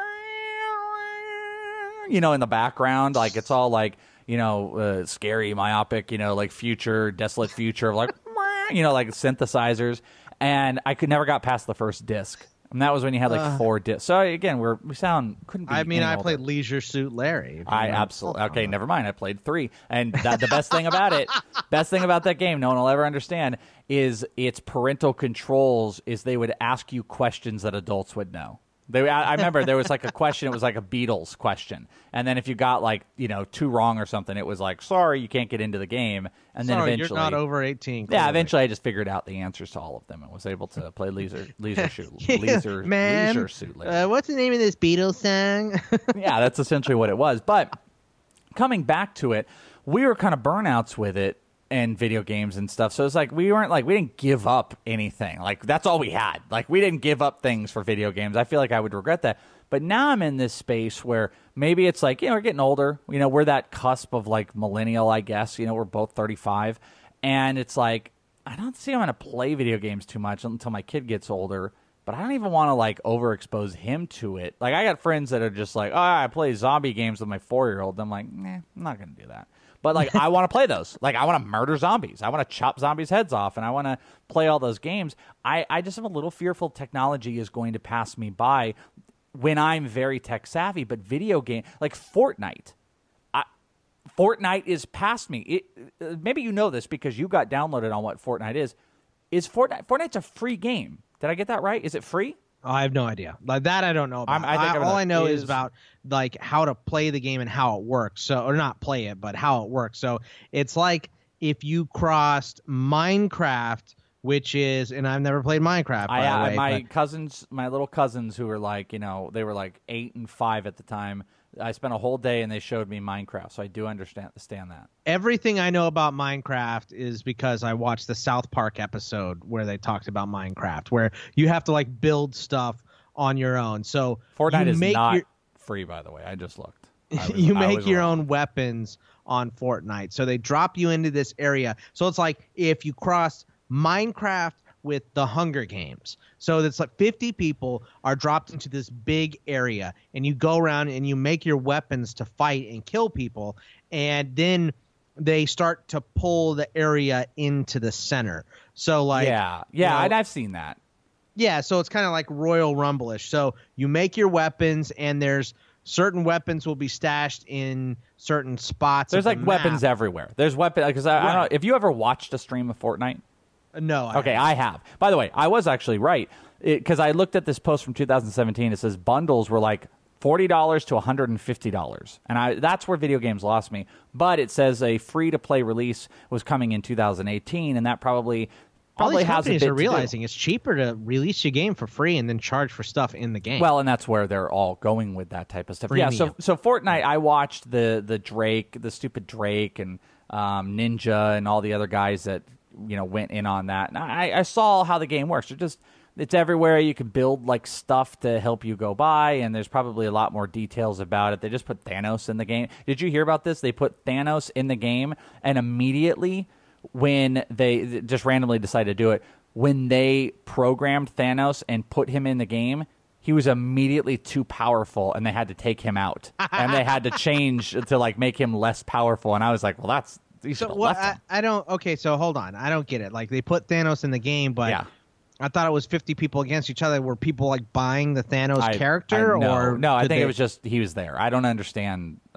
Speaker 6: you know, in the background, like it's all like, you know, uh, scary, myopic, you know, like future, desolate future, like, you know, like synthesizers, and I could never got past the first disc. And that was when you had like
Speaker 7: Uh,
Speaker 6: four discs. So again, we're we sound couldn't be.
Speaker 7: I mean,
Speaker 6: any
Speaker 7: I
Speaker 6: older.
Speaker 7: played Leisure Suit Larry. if you
Speaker 6: I
Speaker 7: know.
Speaker 6: absolutely okay. Never mind. I played three, and that, the best thing about it, best thing about that game, no one will ever understand, is its parental controls. Is they would ask you questions that adults would know. They, I, I remember there was like a question. It was like a Beatles question, and then if you got like you know two wrong or something, it was like, sorry, you can't get into the game. And then
Speaker 7: Sorry,
Speaker 6: eventually,
Speaker 7: you're not over eighteen.
Speaker 6: yeah,
Speaker 7: clearly.
Speaker 6: eventually I just figured out the answers to all of them and was able to play Leisure Leisure Shoot Leisure
Speaker 7: Man,
Speaker 6: Leisure Suit. Larry.
Speaker 7: uh, what's the name of this Beatles song?
Speaker 6: Yeah, that's essentially what it was. But coming back to it, we were kind of burnouts with it and video games and stuff. So it's like we weren't like we didn't give up anything. Like that's all we had. Like we didn't give up things for video games. I feel like I would regret that. But now I'm in this space where maybe it's like, you know, we're getting older. You know, we're that cusp of like millennial, I guess. You know, we're both thirty-five. And it's like, I don't see I'm going to play video games too much until my kid gets older. But I don't even want to like overexpose him to it. Like I got friends that are just like, oh, I play zombie games with my four-year-old. I'm like, nah, I'm not going to do that. But like I want to play those. Like I want to murder zombies. I want to chop zombies' heads off, and I want to play all those games. I, I just am a little fearful technology is going to pass me by when I'm very tech savvy. But video game like Fortnite, I, Fortnite is past me. It, uh, maybe you know this because you got downloaded on what Fortnite is. Is Fortnite? Fortnite's a free game. Did I get that right? Is it free?
Speaker 7: Oh, I have no idea. Like that, I don't know about.
Speaker 6: I'm- I think
Speaker 7: I,
Speaker 6: I'm
Speaker 7: all
Speaker 6: gonna-
Speaker 7: I know is,
Speaker 6: is-
Speaker 7: about like how to play the game and how it works. So, or not play it, but how it works. So it's like if you crossed Minecraft, which is, and I've never played Minecraft. By
Speaker 6: I,
Speaker 7: the
Speaker 6: I
Speaker 7: way,
Speaker 6: my
Speaker 7: but-
Speaker 6: cousins, my little cousins, who were like, you know, they were like eight and five at the time. I spent a whole day and they showed me Minecraft, so I do understand understand that.
Speaker 7: everything I know about Minecraft is because I watched the South Park episode where they talked about Minecraft, where you have to like build stuff on your own. So
Speaker 6: Fortnite
Speaker 7: you
Speaker 6: is
Speaker 7: make
Speaker 6: not
Speaker 7: your,
Speaker 6: free, by the way. I just looked. I was-
Speaker 7: you
Speaker 6: I
Speaker 7: make
Speaker 6: was
Speaker 7: your
Speaker 6: wrong.
Speaker 7: own weapons on Fortnite. So they drop you into this area. So it's like if you cross Minecraft with the Hunger Games. So it's like fifty people are dropped into this big area, and you go around and you make your weapons to fight and kill people, and then they start to pull the area into the center. So like
Speaker 6: yeah, yeah,
Speaker 7: you know,
Speaker 6: and I've seen that.
Speaker 7: yeah, so it's kind of like Royal Rumble-ish. So you make your weapons, and there's certain weapons will be stashed in certain spots.
Speaker 6: There's
Speaker 7: of
Speaker 6: like
Speaker 7: the
Speaker 6: weapons
Speaker 7: map.
Speaker 6: everywhere. There's weapons because I, I don't
Speaker 7: Right.
Speaker 6: know if you ever watched a stream of Fortnite.
Speaker 7: No. I
Speaker 6: Okay,
Speaker 7: haven't.
Speaker 6: I have. By the way, I was actually right because I looked at this post from two thousand seventeen. It says bundles were like forty dollars to one hundred fifty dollars, and I that's where video games lost me. But it says a free-to-play release was coming in two thousand eighteen, and that probably
Speaker 7: All
Speaker 6: probably
Speaker 7: these
Speaker 6: has a
Speaker 7: companies
Speaker 6: bit
Speaker 7: are
Speaker 6: to do.
Speaker 7: realizing it's cheaper to release your game for free and then charge for stuff in the game.
Speaker 6: Well, and that's where they're all going with that type of stuff. Yeah, so
Speaker 7: Premium.
Speaker 6: so Fortnite, I watched the the Drake, the stupid Drake, and um, Ninja, and all the other guys that you know went in on that. And I, I saw how the game works. It just it's everywhere. You can build like stuff to help you go by, and there's probably a lot more details about it. They just put Thanos in the game. Did you hear about this? They put Thanos in the game, and immediately when they just randomly decided to do it, when they programmed Thanos and put him in the game, he was immediately too powerful, and they had to take him out, and they had to change to like make him less powerful. And I was like, well, that's you should
Speaker 7: so
Speaker 6: have
Speaker 7: what?
Speaker 6: left
Speaker 7: I,
Speaker 6: him.
Speaker 7: I don't. Okay, so hold on. I don't get it. Like they put Thanos in the game, but
Speaker 6: Yeah.
Speaker 7: I thought it was fifty people against each other. Were people like buying the Thanos
Speaker 6: I-
Speaker 7: character,
Speaker 6: I, no,
Speaker 7: or
Speaker 6: no? I
Speaker 7: did
Speaker 6: think
Speaker 7: they-
Speaker 6: it was just he was there. I don't understand.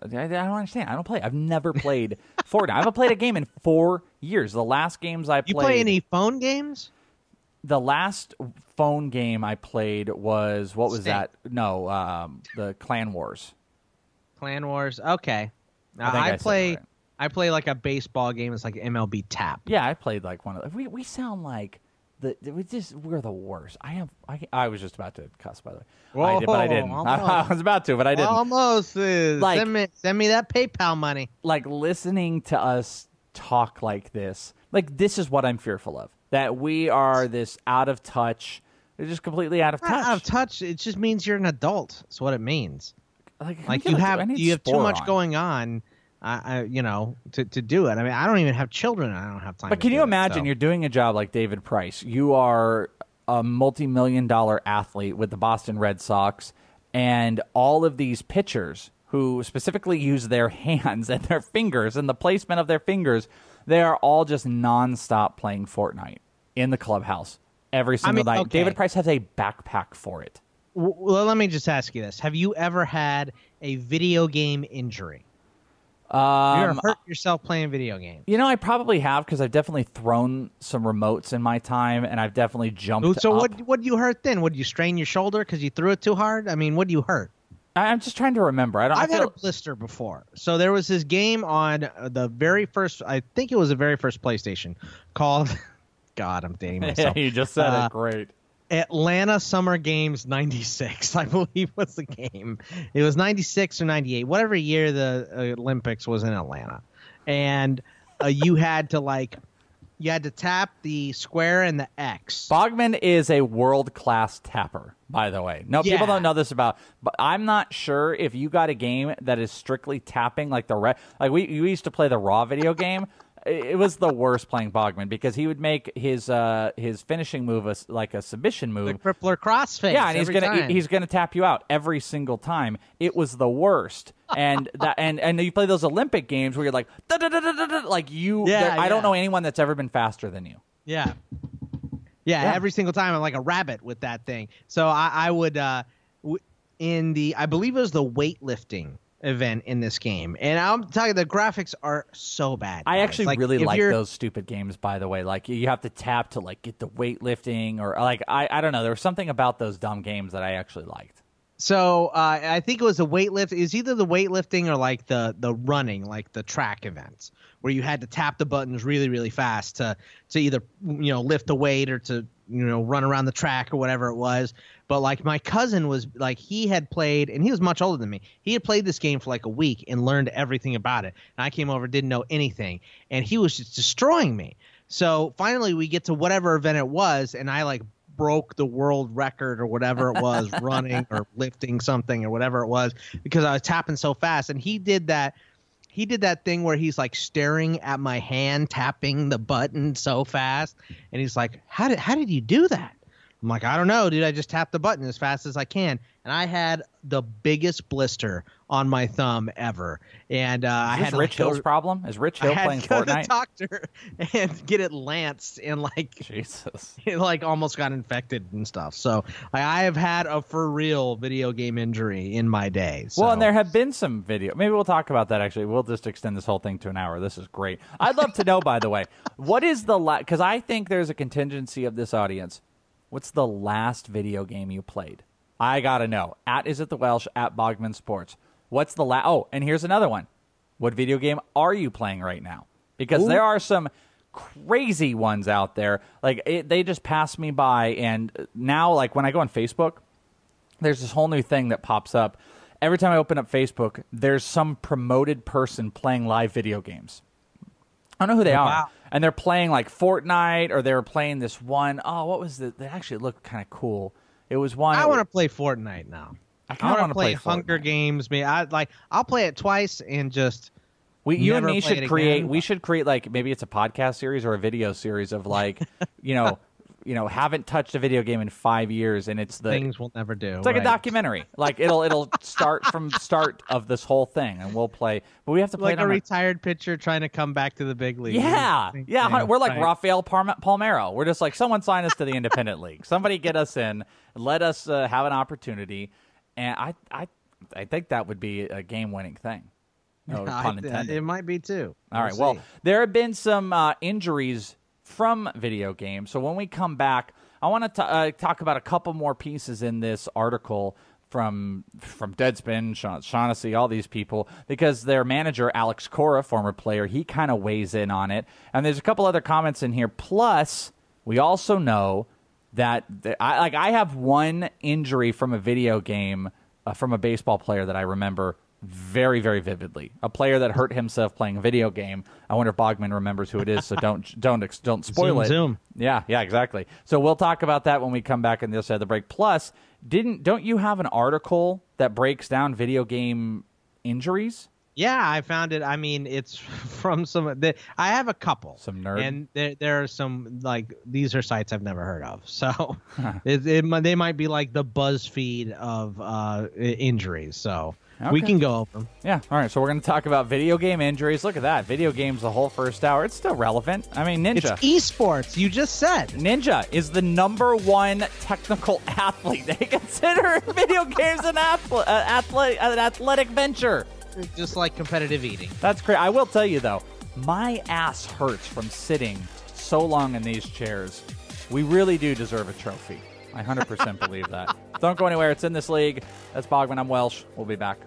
Speaker 6: I, I don't understand. I don't play. I've never played Fortnite. I haven't played a game in four years. The last games I played.
Speaker 7: You play any phone games?
Speaker 6: The last phone game I played was, what was
Speaker 7: Snake.
Speaker 6: that? No, um, the Clan Wars.
Speaker 7: Clan Wars. Okay. Now,
Speaker 6: I think
Speaker 7: I,
Speaker 6: I said
Speaker 7: play.
Speaker 6: it right.
Speaker 7: I play like a baseball game. It's like M L B Tap.
Speaker 6: Yeah, I played like one of those. We we sound like the we just we're the worst. I am. I, I was just about to cuss, by the way. I did, but I didn't.
Speaker 7: Whoa,
Speaker 6: I, I was about to, but I didn't.
Speaker 7: Almost. Uh,
Speaker 6: Like-
Speaker 7: send me send me that PayPal money.
Speaker 6: Like listening to us talk like this. Like this is what I'm fearful of. That we are this out of touch. We're just completely out of touch.
Speaker 7: Not out of touch. It just means you're an adult. That's what it means.
Speaker 6: Like,
Speaker 7: Like
Speaker 6: I
Speaker 7: you
Speaker 6: gotta-
Speaker 7: have
Speaker 6: I need
Speaker 7: you have too
Speaker 6: Spore
Speaker 7: much
Speaker 6: on.
Speaker 7: going on. I, I you know to, to do it. I mean, I don't even have children. I don't have time.
Speaker 6: But
Speaker 7: to
Speaker 6: can
Speaker 7: do
Speaker 6: you
Speaker 7: it,
Speaker 6: imagine
Speaker 7: so.
Speaker 6: you're doing a job like David Price? You are a multi-million dollar athlete with the Boston Red Sox, and all of these pitchers who specifically use their hands and their fingers and the placement of their fingers, they are all just nonstop playing Fortnite in the clubhouse every single
Speaker 7: mean,
Speaker 6: night.
Speaker 7: okay.
Speaker 6: David Price has a backpack for it.
Speaker 7: W- Well, let me just ask you this: have you ever had a video game injury?
Speaker 6: Um,
Speaker 7: you ever hurt yourself playing video games?
Speaker 6: You know, I probably have because I've definitely thrown some remotes in my time, and I've definitely jumped
Speaker 7: So
Speaker 6: up.
Speaker 7: what? What did you hurt then? Would you strain your shoulder because you threw it too hard? I mean, what do you hurt?
Speaker 6: I- I'm just trying to remember. I don't.
Speaker 7: I've
Speaker 6: I feel,
Speaker 7: had a blister before. So there was this game on uh, the very first, I think it was the very first PlayStation called, God, I'm dating myself.
Speaker 6: you just said
Speaker 7: Uh,
Speaker 6: it. Great.
Speaker 7: Atlanta Summer Games ninety-six, I believe was the game. It was ninety-six or ninety-eight, whatever year the uh, Olympics was in Atlanta. And uh, you had to like, you had to tap the square and the X.
Speaker 6: Bogman is a world-class tapper, by the way. No, people
Speaker 7: Yeah.
Speaker 6: don't know this about, but I'm not sure if you got a game that is strictly tapping, like the re- like we, we used to play the Raw video game. It it was the worst playing Bogman because he would make his uh, his finishing move a s like a submission move.
Speaker 7: The crippler crossface.
Speaker 6: Yeah, and he's
Speaker 7: every
Speaker 6: gonna
Speaker 7: time.
Speaker 6: he's gonna tap you out every single time. It was the worst, and that and and you play those Olympic games where you're like, da, da, da, da, da, da, like you.
Speaker 7: Yeah,
Speaker 6: there- I don't
Speaker 7: yeah.
Speaker 6: know anyone that's ever been faster than you.
Speaker 7: Yeah. yeah.
Speaker 6: Yeah.
Speaker 7: every single time I'm like a rabbit with that thing. So I, I would uh, w- in the I believe it was the weightlifting event in this game, and I'm talking the graphics are so bad.
Speaker 6: I
Speaker 7: guys.
Speaker 6: actually
Speaker 7: Like,
Speaker 6: really
Speaker 7: if
Speaker 6: like
Speaker 7: you're-
Speaker 6: those stupid games, by the way. Like you have to tap to like get the weightlifting, or like I I don't know. There was something about those dumb games that I actually liked.
Speaker 7: So uh, I think it was the weightlift. It was either the weightlifting or like the the running, like the track events, where you had to tap the buttons really really fast to to either you know lift a weight or to you know run around the track or whatever it was. But like my cousin was like he had played, and he was much older than me. He had played this game for like a week and learned everything about it. And I came over, didn't know anything, and he was just destroying me. So finally we get to whatever event it was, and I like broke the world record or whatever it was, running or lifting something or whatever it was, because I was tapping so fast. And he did that. He did that thing where he's like staring at my hand, tapping the button so fast. And he's like, how did, how did you do that? I'm like, I don't know, dude. I just tapped the button as fast as I can. And I had the biggest blister on my thumb ever. And uh, I
Speaker 6: Is this
Speaker 7: had to,
Speaker 6: Rich
Speaker 7: like, go-
Speaker 6: Hill's problem? Is Rich
Speaker 7: I
Speaker 6: Hill
Speaker 7: had
Speaker 6: playing
Speaker 7: to go to the
Speaker 6: Fortnite?
Speaker 7: doctor and get it lanced and like
Speaker 6: Jesus.
Speaker 7: it like almost got infected and stuff. So I, I have had a for real video game injury in my day. So.
Speaker 6: Well, and there have been some video. Maybe we'll talk about that. Actually, we'll just extend this whole thing to an hour. This is great. I'd love to know, by the way, what is the la- because I think there's a contingency of this audience. What's the last video game you played? I gotta know. At Is It the Welsh, at Bogman Sports. What's the last? Oh, and here's another one. What video game are you playing right now? Because
Speaker 7: Ooh.
Speaker 6: there are some crazy ones out there. Like it, they just pass me by, and now, like when I go on Facebook, there's this whole new thing that pops up. Every time I open up Facebook, there's some promoted person playing live video games. I don't know who they
Speaker 7: Oh,
Speaker 6: are.
Speaker 7: wow.
Speaker 6: And they're playing like Fortnite, or they were playing this one. Oh, what was the? They actually looked kind of cool. It was one.
Speaker 7: I want to play Fortnite now.
Speaker 6: I
Speaker 7: I
Speaker 6: kind of
Speaker 7: want to
Speaker 6: play,
Speaker 7: play Hunger
Speaker 6: Fortnite.
Speaker 7: Games. Me, I like. I'll play it twice and just.
Speaker 6: We, you and
Speaker 7: never
Speaker 6: me
Speaker 7: play
Speaker 6: should
Speaker 7: it
Speaker 6: create.
Speaker 7: again.
Speaker 6: We should create like maybe it's a podcast series or a video series of like, you know, you know, haven't touched a video game in five years, and it's the
Speaker 7: Things we'll never do.
Speaker 6: It's like
Speaker 7: right.
Speaker 6: a documentary. Like it'll it'll start from start of this whole thing, and we'll play. But we have to play
Speaker 7: Like
Speaker 6: it on
Speaker 7: a
Speaker 6: a-
Speaker 7: retired pitcher trying to come back to the big league.
Speaker 6: Yeah,
Speaker 7: Same
Speaker 6: yeah.
Speaker 7: thing.
Speaker 6: We're like
Speaker 7: Right.
Speaker 6: Rafael Palm- Palmeiro. We're just like, someone sign us to the independent league. Somebody get us in. Let us uh, have an opportunity. And I, I, I think that would be a game-winning thing. No
Speaker 7: I-
Speaker 6: pun intended.
Speaker 7: It might be too.
Speaker 6: All right.
Speaker 7: We'll
Speaker 6: Well,
Speaker 7: see.
Speaker 6: there have been some uh, injuries from video games. So when we come back, I want to uh, talk about a couple more pieces in this article from from Deadspin, Sha- Shaughnessy, all these people, because their manager, Alex Cora, former player, he kind of weighs in on it. And there's a couple other comments in here. Plus, we also know that the, I, like I have one injury from a video game uh, from a baseball player that I remember very, very vividly. A player that hurt himself playing a video game. I wonder if Bogman remembers who it is, so don't don't don't spoil
Speaker 7: Zoom,
Speaker 6: it.
Speaker 7: zoom.
Speaker 6: Yeah, yeah, exactly. So we'll talk about that when we come back on the other side of the break. Plus, didn't don't you have an article that breaks down video game injuries?
Speaker 7: Yeah, I found it. I mean, it's from some. The, I have a couple.
Speaker 6: Some nerd.
Speaker 7: And there, there are some like these are sites I've never heard of. So it, it, might- they might be like the BuzzFeed of uh, i- injuries. So we
Speaker 6: Okay.
Speaker 7: can go over them.
Speaker 6: Yeah. All right. So we're going to talk about video game injuries. Look at that. Video games the whole first hour. It's still relevant. I mean,
Speaker 7: It's
Speaker 6: Ninja.
Speaker 7: esports. You just said.
Speaker 6: Ninja is the number one technical athlete. They consider video games an, athle- uh, athle- an athletic venture.
Speaker 7: Just like competitive eating.
Speaker 6: That's great. I will tell you, though, my ass hurts from sitting so long in these chairs. We really do deserve a trophy. I one hundred percent believe that. Don't go anywhere. It's In This League. That's Bogman. I'm Welsh. We'll be back.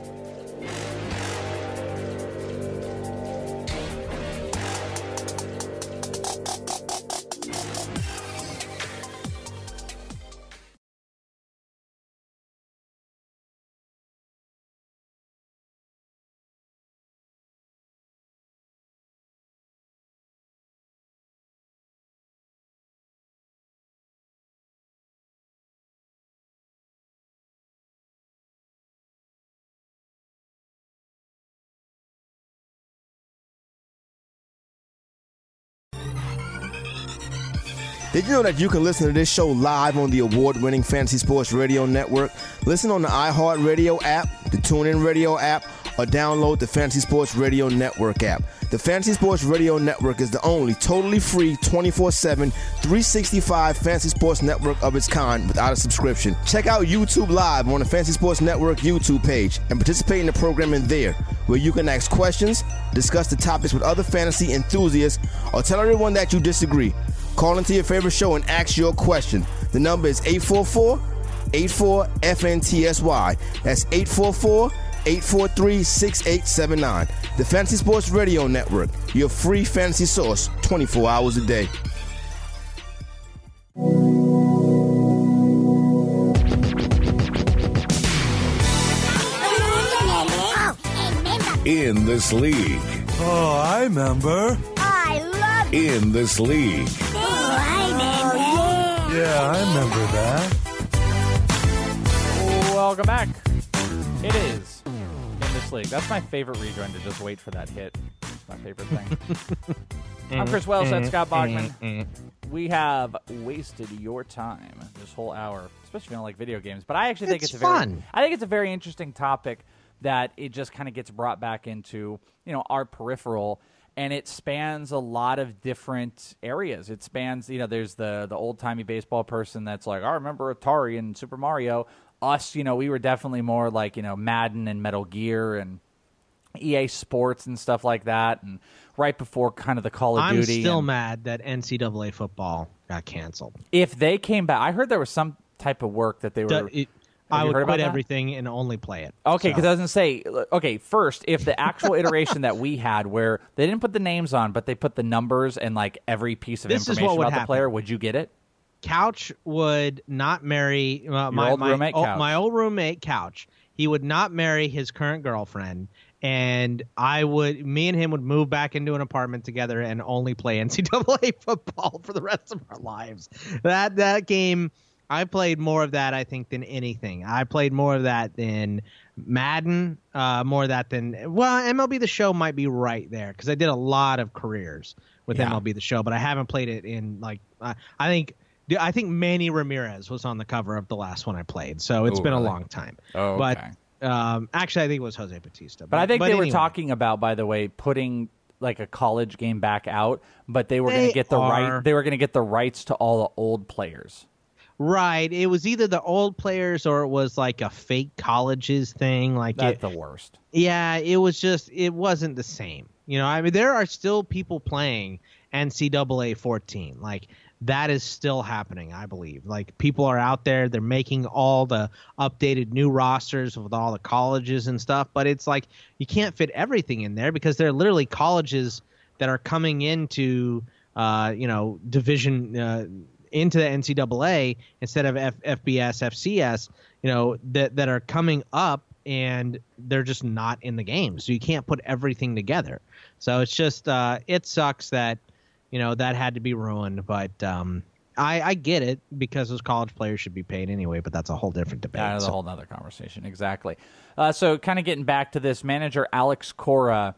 Speaker 10: Did you know that you can listen to this show live on the award-winning Fantasy Sports Radio Network? Listen on the iHeartRadio app, the TuneIn Radio app, or download the Fantasy Sports Radio Network app. The Fantasy Sports Radio Network is the only totally free twenty-four seven, three sixty-five fantasy sports network of its kind without a subscription. Check out YouTube Live on the Fantasy Sports Network YouTube page and participate in the programming there, where you can ask questions, discuss the topics with other fantasy enthusiasts, or tell everyone that you disagree. Call into your favorite show and ask your question. The number is eight four four, eight four, F N T S Y. That's eight four four, eight four three, six eight seven nine. The Fantasy Sports Radio Network, your free fantasy source twenty-four hours a day.
Speaker 3: In This League.
Speaker 11: Oh, I remember.
Speaker 4: I love
Speaker 3: In This League.
Speaker 4: Oh, I remember.
Speaker 11: Yeah, I remember that.
Speaker 6: Welcome back. It is In This League. That's my favorite rejoin, to just wait for that hit. It's my favorite thing. I'm Chris Welsh. That's Scott Bachman. We have wasted your time this whole hour, especially if you don't like video games. But I actually think
Speaker 7: It's
Speaker 6: it's, a very,
Speaker 7: fun.
Speaker 6: I think it's a very interesting topic that it just kind of gets brought back into, you know, our peripheral, and it spans a lot of different areas. It spans, you know, there's the the old timey baseball person that's like, I remember Atari and Super Mario. Us, you know, we were definitely more like, you know, Madden and Metal Gear and E A Sports and stuff like that, and right before kind of the Call of
Speaker 7: I'm
Speaker 6: Duty.
Speaker 7: still
Speaker 6: and
Speaker 7: mad that N C double A football got canceled.
Speaker 6: if they came back, I heard there was some type of work that they were.
Speaker 7: Du- it-
Speaker 6: Have
Speaker 7: I
Speaker 6: you
Speaker 7: would
Speaker 6: heard about
Speaker 7: quit
Speaker 6: that?
Speaker 7: everything and only play it.
Speaker 6: Okay,
Speaker 7: So-
Speaker 6: because I was going to say, okay, first, if the actual iteration that we had where they didn't put the names on, but they put the numbers and like every piece of
Speaker 7: This is
Speaker 6: information
Speaker 7: what would
Speaker 6: about the
Speaker 7: happen.
Speaker 6: player, would you get it?
Speaker 7: Couch would not marry uh, my
Speaker 6: old
Speaker 7: my,
Speaker 6: roommate,
Speaker 7: oh,
Speaker 6: Couch.
Speaker 7: my old roommate Couch. He would not marry his current girlfriend, and I would. Me and him would move back into an apartment together and only play N C double A football for the rest of our lives. That that game, I played more of that I think than anything. I played more of that than Madden, uh, more of that than well M L B The Show might be right there because I did a lot of careers with
Speaker 6: Yeah.
Speaker 7: M L B The Show, but I haven't played it in like uh, I think. I think Manny Ramirez was on the cover of the last one I played, so it's
Speaker 6: Oh,
Speaker 7: been
Speaker 6: really?
Speaker 7: a long time.
Speaker 6: Oh, okay.
Speaker 7: But um, actually, I think it was Jose Bautista.
Speaker 6: But I think they were
Speaker 7: anyway.
Speaker 6: talking about, by the way, putting like a college game back out, but they were going
Speaker 7: They
Speaker 6: to get the
Speaker 7: are.
Speaker 6: right. They were going to get the rights to all the old players.
Speaker 7: Right. It was either the old players or it was like a fake colleges thing. Like
Speaker 6: That's
Speaker 7: it,
Speaker 6: the worst.
Speaker 7: Yeah, it was just, it wasn't the same. You know, I mean, there are still people playing N C double A fourteen. Like, that is still happening, I believe. Like, people are out there, they're making all the updated new rosters with all the colleges and stuff, but it's like you can't fit everything in there because they're literally colleges that are coming into, uh, you know, division, uh, into the N C double A instead of F- FBS, F C S, you know, that that are coming up and they're just not in the game. So you can't put everything together. So it's just, uh, it sucks that, you know, that had to be ruined. But um, I, I get it because those college players should be paid anyway, but that's a whole different debate.
Speaker 6: That's
Speaker 7: so.
Speaker 6: a whole other conversation. Exactly. Uh, so kind of getting back to this, manager Alex Cora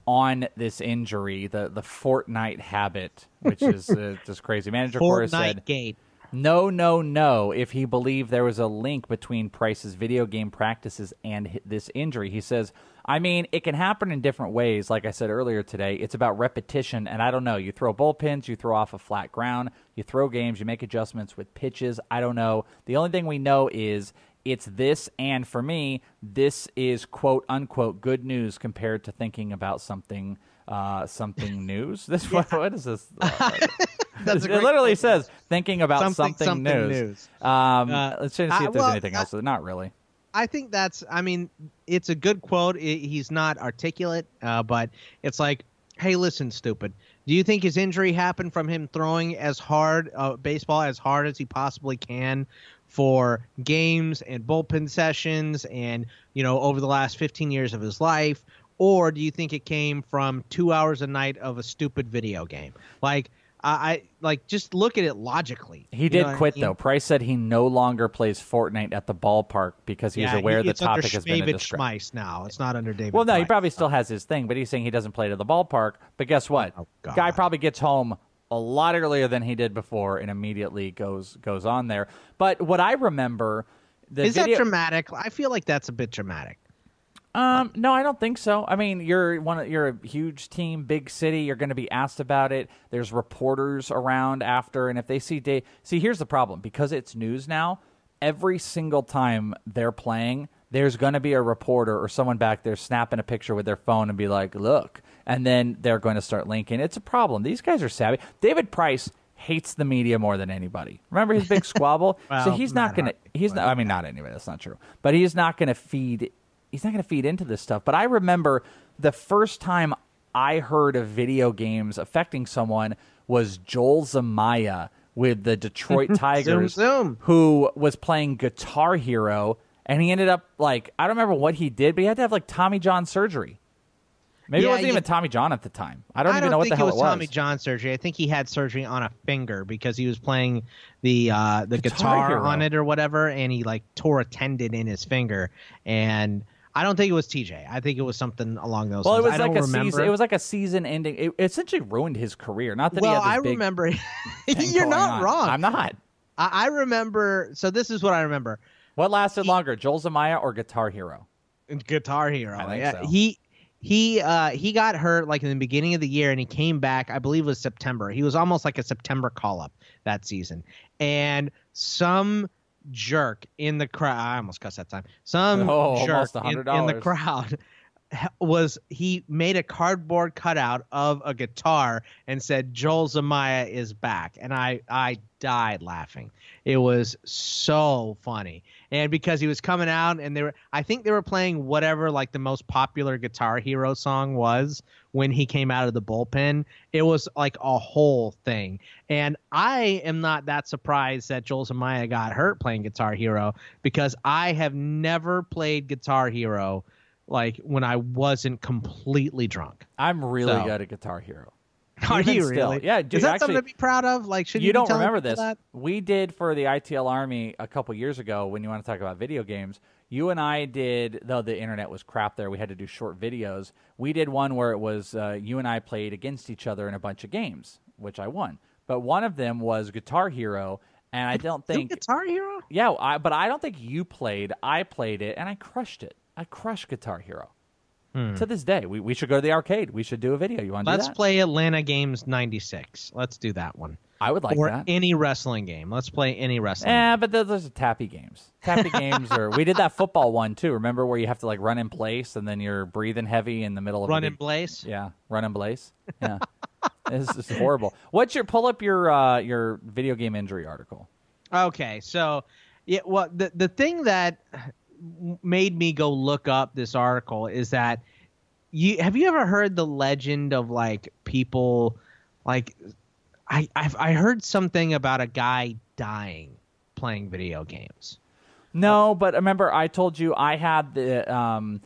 Speaker 6: on this injury, the, the Fortnite habit, which is uh, just crazy. Manager Cora said,
Speaker 7: Gate.
Speaker 6: no, no, no, if he believed there was a link between Price's video game practices and hi- this injury. He says, I mean, it can happen in different ways. Like I said earlier today, it's about repetition, and I don't know. You throw bullpens, you throw off a flat ground, you throw games, you make adjustments with pitches. I don't know. The only thing we know is it's this, and for me, this is quote unquote good news compared to thinking about something, uh, something news. This what, what is this? Uh,
Speaker 7: That's a
Speaker 6: it
Speaker 7: great
Speaker 6: literally
Speaker 7: quote.
Speaker 6: says thinking about
Speaker 7: Something-
Speaker 6: something,
Speaker 7: something
Speaker 6: news.
Speaker 7: news.
Speaker 6: Um,
Speaker 7: Uh,
Speaker 6: let's try to see
Speaker 7: uh,
Speaker 6: if there's
Speaker 7: well,
Speaker 6: anything else. Not really.
Speaker 7: I think that's, I mean, it's a good quote. I he's not articulate, uh, but it's like, hey, listen, stupid. Do you think his injury happened from him throwing as hard, uh, baseball as hard as he possibly can for games and bullpen sessions and, you know, over the last fifteen years of his life? Or do you think it came from two hours a night of a stupid video game? Like, I, I like just look at it logically.
Speaker 6: He
Speaker 7: You
Speaker 6: did
Speaker 7: know what I
Speaker 6: quit,
Speaker 7: mean?
Speaker 6: though. Price said he no longer plays Fortnite at the ballpark because he's
Speaker 7: Yeah,
Speaker 6: aware
Speaker 7: he-
Speaker 6: the
Speaker 7: it's under
Speaker 6: topic has been a
Speaker 7: Schmavid
Speaker 6: discussion.
Speaker 7: Schmeiss now. It's not under David.
Speaker 6: Well, no, he
Speaker 7: Price.
Speaker 6: probably still has his thing, but he's saying he doesn't play to the ballpark. But guess what?
Speaker 7: Oh, God.
Speaker 6: Guy probably gets home a lot earlier than he did before and immediately goes goes on there. But what I remember, the
Speaker 7: Is
Speaker 6: video,
Speaker 7: that dramatic? I feel like that's a bit dramatic.
Speaker 6: Um, no, I don't think so. I mean, you're one. of- You're a huge team, big city. You're going to be asked about it. There's reporters around after, and if they see Dave, see, here's the problem: because it's news now. Every single time they're playing, there's going to be a reporter or someone back there snapping a picture with their phone and be like, "Look," and then they're going to start linking. It's a problem. These guys are savvy. David Price hates the media more than anybody. Remember his big squabble?
Speaker 7: Well,
Speaker 6: so he's not
Speaker 7: not
Speaker 6: going to.
Speaker 7: hard,
Speaker 6: He's not. I mean, not anybody. That's not true. But he's not going to feed. He's not going to feed into this stuff. But I remember the first time I heard of video games affecting someone was Joel Zamaya with the Detroit Tigers,
Speaker 7: Zoom, zoom.
Speaker 6: who was playing Guitar Hero, and he ended up, like, I don't remember what he did, but he had to have, like, Tommy John surgery. Maybe
Speaker 7: Yeah,
Speaker 6: it wasn't
Speaker 7: you-
Speaker 6: even Tommy John at the time. I don't
Speaker 7: I
Speaker 6: even
Speaker 7: don't
Speaker 6: know what
Speaker 7: think
Speaker 6: the hell
Speaker 7: it was,
Speaker 6: it was.
Speaker 7: Tommy John surgery. I think he had surgery on a finger because he was playing the uh, the
Speaker 6: Guitar
Speaker 7: guitar,
Speaker 6: Hero.
Speaker 7: on it or whatever, and he like tore a tendon in his finger. And I don't think it was T J. I think it was something along those
Speaker 6: Well, it
Speaker 7: lines.
Speaker 6: was
Speaker 7: I
Speaker 6: like
Speaker 7: don't
Speaker 6: a
Speaker 7: remember.
Speaker 6: season. It was like a season-ending. It essentially ruined his career. Not that
Speaker 7: well,
Speaker 6: he had this
Speaker 7: I
Speaker 6: big
Speaker 7: remember.
Speaker 6: thing
Speaker 7: You're
Speaker 6: going
Speaker 7: not
Speaker 6: on.
Speaker 7: wrong.
Speaker 6: I'm not.
Speaker 7: I, I remember. So this is what I remember.
Speaker 6: What lasted longer, Joel Zamaya or Guitar Hero?
Speaker 7: Guitar Hero.
Speaker 6: I think
Speaker 7: Yeah,
Speaker 6: so.
Speaker 7: He he uh, he got hurt like in the beginning of the year, and he came back. I believe it was September. He was almost like a September call up that season, and some jerk in the crowd. I almost cussed that time. Some
Speaker 6: Oh,
Speaker 7: jerk
Speaker 6: almost one
Speaker 7: in,
Speaker 6: hundred
Speaker 7: in the
Speaker 6: dollars.
Speaker 7: crowd was he made a cardboard cutout of a guitar and said Joel Zamaya is back, and I I died laughing. It was so funny, and because he was coming out and they were, I think they were playing whatever like the most popular Guitar Hero song was when he came out of the bullpen. It was like a whole thing, and I am not that surprised that Joel Zamaya got hurt playing Guitar Hero because I have never played Guitar Hero like when I wasn't completely drunk.
Speaker 6: I'm really
Speaker 7: So-
Speaker 6: good at Guitar Hero.
Speaker 7: Are
Speaker 6: Even
Speaker 7: you
Speaker 6: still.
Speaker 7: really?
Speaker 6: Yeah, dude,
Speaker 7: Is that
Speaker 6: actually,
Speaker 7: something to be proud of? Like, should you,
Speaker 6: you
Speaker 7: be
Speaker 6: don't
Speaker 7: telling
Speaker 6: remember
Speaker 7: people
Speaker 6: this.
Speaker 7: that?
Speaker 6: We did for the I T L Army a couple years ago when you want to talk about video games. You and I did, though the internet was crap there, we had to do short videos. We did one where it was uh, you and I played against each other in a bunch of games, which I won. But one of them was Guitar Hero, and I don't
Speaker 7: Still
Speaker 6: think...
Speaker 7: Guitar Hero?
Speaker 6: Yeah, I, but I don't think you played. I played it, and I crushed it. I crushed Guitar Hero. To this day, we, we should go to the arcade. We should do a video. You want to do
Speaker 7: Let's
Speaker 6: that?
Speaker 7: play Atlanta Games ninety-six. Let's do that one.
Speaker 6: I would like
Speaker 7: or
Speaker 6: that.
Speaker 7: any wrestling game. Let's play any wrestling.
Speaker 6: Yeah,
Speaker 7: game.
Speaker 6: but those, those are tappy games. Tappy games, or we did that football one too. Remember where you have to like run in place and then you're breathing heavy in the middle of
Speaker 7: Run
Speaker 6: a
Speaker 7: in place.
Speaker 6: Yeah, run in place. Yeah, this is horrible. What's your pull up your uh, your video game injury article?
Speaker 7: Okay, so yeah, well, the the thing that made me go look up this article is that you have you ever heard the legend of like people like I I've, I heard something about a guy dying playing video games.
Speaker 6: No, but remember I told you I had the um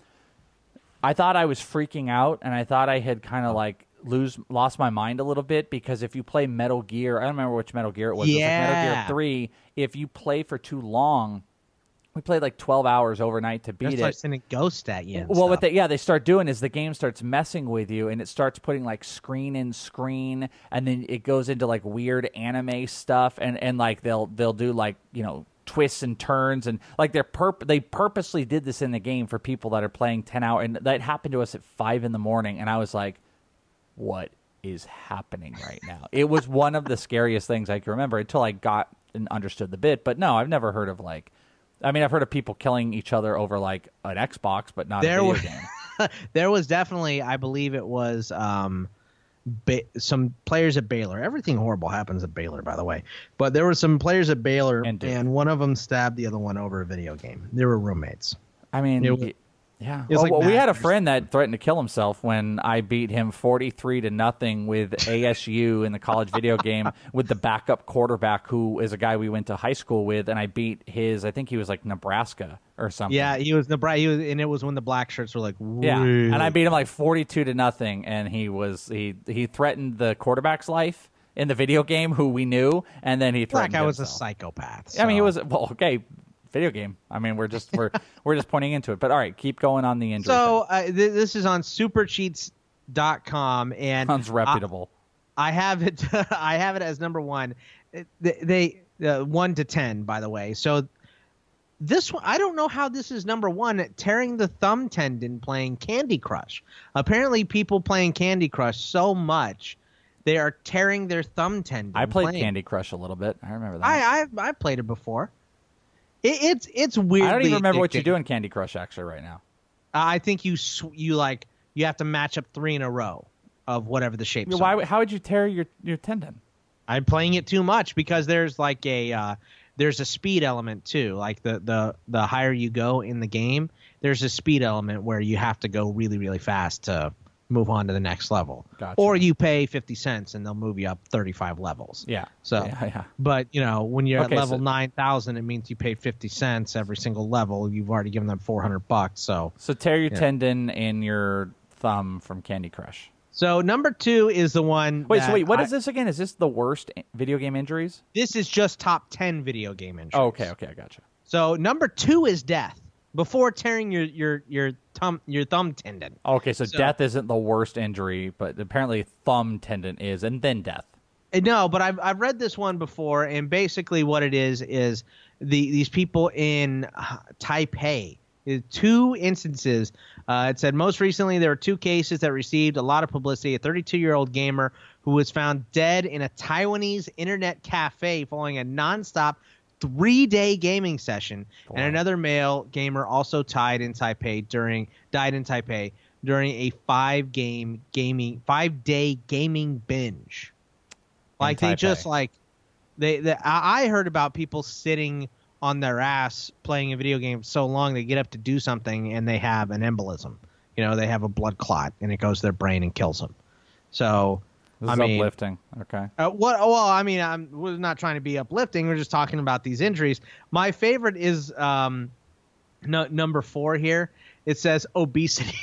Speaker 6: I thought I was freaking out and I thought I had kind of like lose lost my mind a little bit because if you play Metal Gear, I don't remember which Metal Gear it was.
Speaker 7: Yeah.
Speaker 6: It was like Metal Gear three. If you play for too long, we played like twelve hours overnight to beat
Speaker 7: They'll
Speaker 6: it.
Speaker 7: start sending ghosts at you. And
Speaker 6: well,
Speaker 7: stuff.
Speaker 6: what they yeah they start doing is the game starts messing with you and it starts putting like screen in screen and then it goes into like weird anime stuff and and like they'll they'll do like you know twists and turns and like they're perp they purposely did this in the game for people that are playing ten hours and that happened to us at five in the morning and I was like, what is happening right now? It was one of the scariest things I can remember until I got and understood the bit. But no, I've never heard of like, I mean, I've heard of people killing each other over like an Xbox, but not
Speaker 7: there
Speaker 6: a video
Speaker 7: was,
Speaker 6: game.
Speaker 7: There was definitely, I believe it was um, ba- some players at Baylor. Everything horrible happens at Baylor, by the way. But there were some players at Baylor, and, and one of them stabbed the other one over a video game. They were roommates.
Speaker 6: I mean,
Speaker 7: it was,
Speaker 6: yeah.
Speaker 7: It was
Speaker 6: oh,
Speaker 7: like
Speaker 6: well, we had a
Speaker 7: Masters.
Speaker 6: friend that threatened to kill himself when I beat him forty-three to nothing with A S U in the college video game with the backup quarterback who is a guy we went to high school with, and I beat his. I think he was like Nebraska or something.
Speaker 7: Yeah, he was Nebraska, he was, and it was when the black shirts were like,
Speaker 6: yeah,
Speaker 7: really?
Speaker 6: and I beat him like forty-two to nothing, and he was he he threatened the quarterback's life in the video game, who we knew, and then he threatened.
Speaker 7: Black guy was a
Speaker 6: himself.
Speaker 7: psychopath.
Speaker 6: I mean, he
Speaker 7: so.
Speaker 6: was well, okay. Video game. I mean, we're just we're we're just pointing into it. But all right, keep going on the injury.
Speaker 7: So uh, th- this is on super cheats dot com and
Speaker 6: sounds reputable.
Speaker 7: I, I have it. I have it as number one. They, they uh, one to ten, by the way. So this one, I don't know how this is number one. Tearing the thumb tendon playing Candy Crush. Apparently, people playing Candy Crush so much they are tearing their thumb tendon.
Speaker 6: I played
Speaker 7: playing.
Speaker 6: Candy Crush a little bit. I remember that.
Speaker 7: I I've, I've played it before. It, it's it's weird.
Speaker 6: I don't even remember what you do in Candy Crush actually right now.
Speaker 7: Uh, I think you sw- you like you have to match up three in a row of whatever the shapes
Speaker 6: Why?
Speaker 7: are.
Speaker 6: How would you tear your, your tendon?
Speaker 7: I'm playing it too much because there's like a uh, there's a speed element too. Like the, the the higher you go in the game, there's a speed element where you have to go really really fast to move on to the next level.
Speaker 6: Gotcha.
Speaker 7: Or you pay fifty cents and they'll move you up thirty-five levels.
Speaker 6: Yeah.
Speaker 7: So,
Speaker 6: yeah, yeah.
Speaker 7: but you know, when you're
Speaker 6: Okay,
Speaker 7: at level
Speaker 6: so-
Speaker 7: nine thousand, it means you paid fifty cents every single level. You've already given them four hundred bucks. So,
Speaker 6: So tear your
Speaker 7: Yeah.
Speaker 6: tendon in your thumb from Candy Crush.
Speaker 7: so number two is the one.
Speaker 6: Wait, so
Speaker 7: that
Speaker 6: wait, what
Speaker 7: I-
Speaker 6: is this again? Is this the worst i- video game injuries?
Speaker 7: This is just top ten video game injuries.
Speaker 6: Oh, okay, okay, I gotcha.
Speaker 7: So number two is death before tearing your your your thumb your thumb tendon.
Speaker 6: Okay, so,
Speaker 7: So-
Speaker 6: death isn't the worst injury, but apparently thumb tendon is, and then death.
Speaker 7: Uh, No, but I've I've read this one before, and basically what it is is the these people in uh, Taipei. uh, Two instances. Uh, it said most recently there were two cases that received a lot of publicity. A thirty-two-year-old gamer who was found dead in a Taiwanese internet cafe following a nonstop three-day gaming session,
Speaker 6: Wow.
Speaker 7: and another male gamer also died in Taipei during died in Taipei during a five-game gaming five-day gaming binge. Like they
Speaker 6: Taipei.
Speaker 7: just like they, they I I heard about people sitting on their ass playing a video game so long they get up to do something and they have an embolism. You know, they have a blood clot and it goes to their brain and kills them. So
Speaker 6: This
Speaker 7: I
Speaker 6: is
Speaker 7: mean,
Speaker 6: uplifting. Okay.
Speaker 7: uh, what? Well, I mean, I'm we're not trying to be uplifting. We're just talking about these injuries. My favorite is um, no, number four here. It says obesity.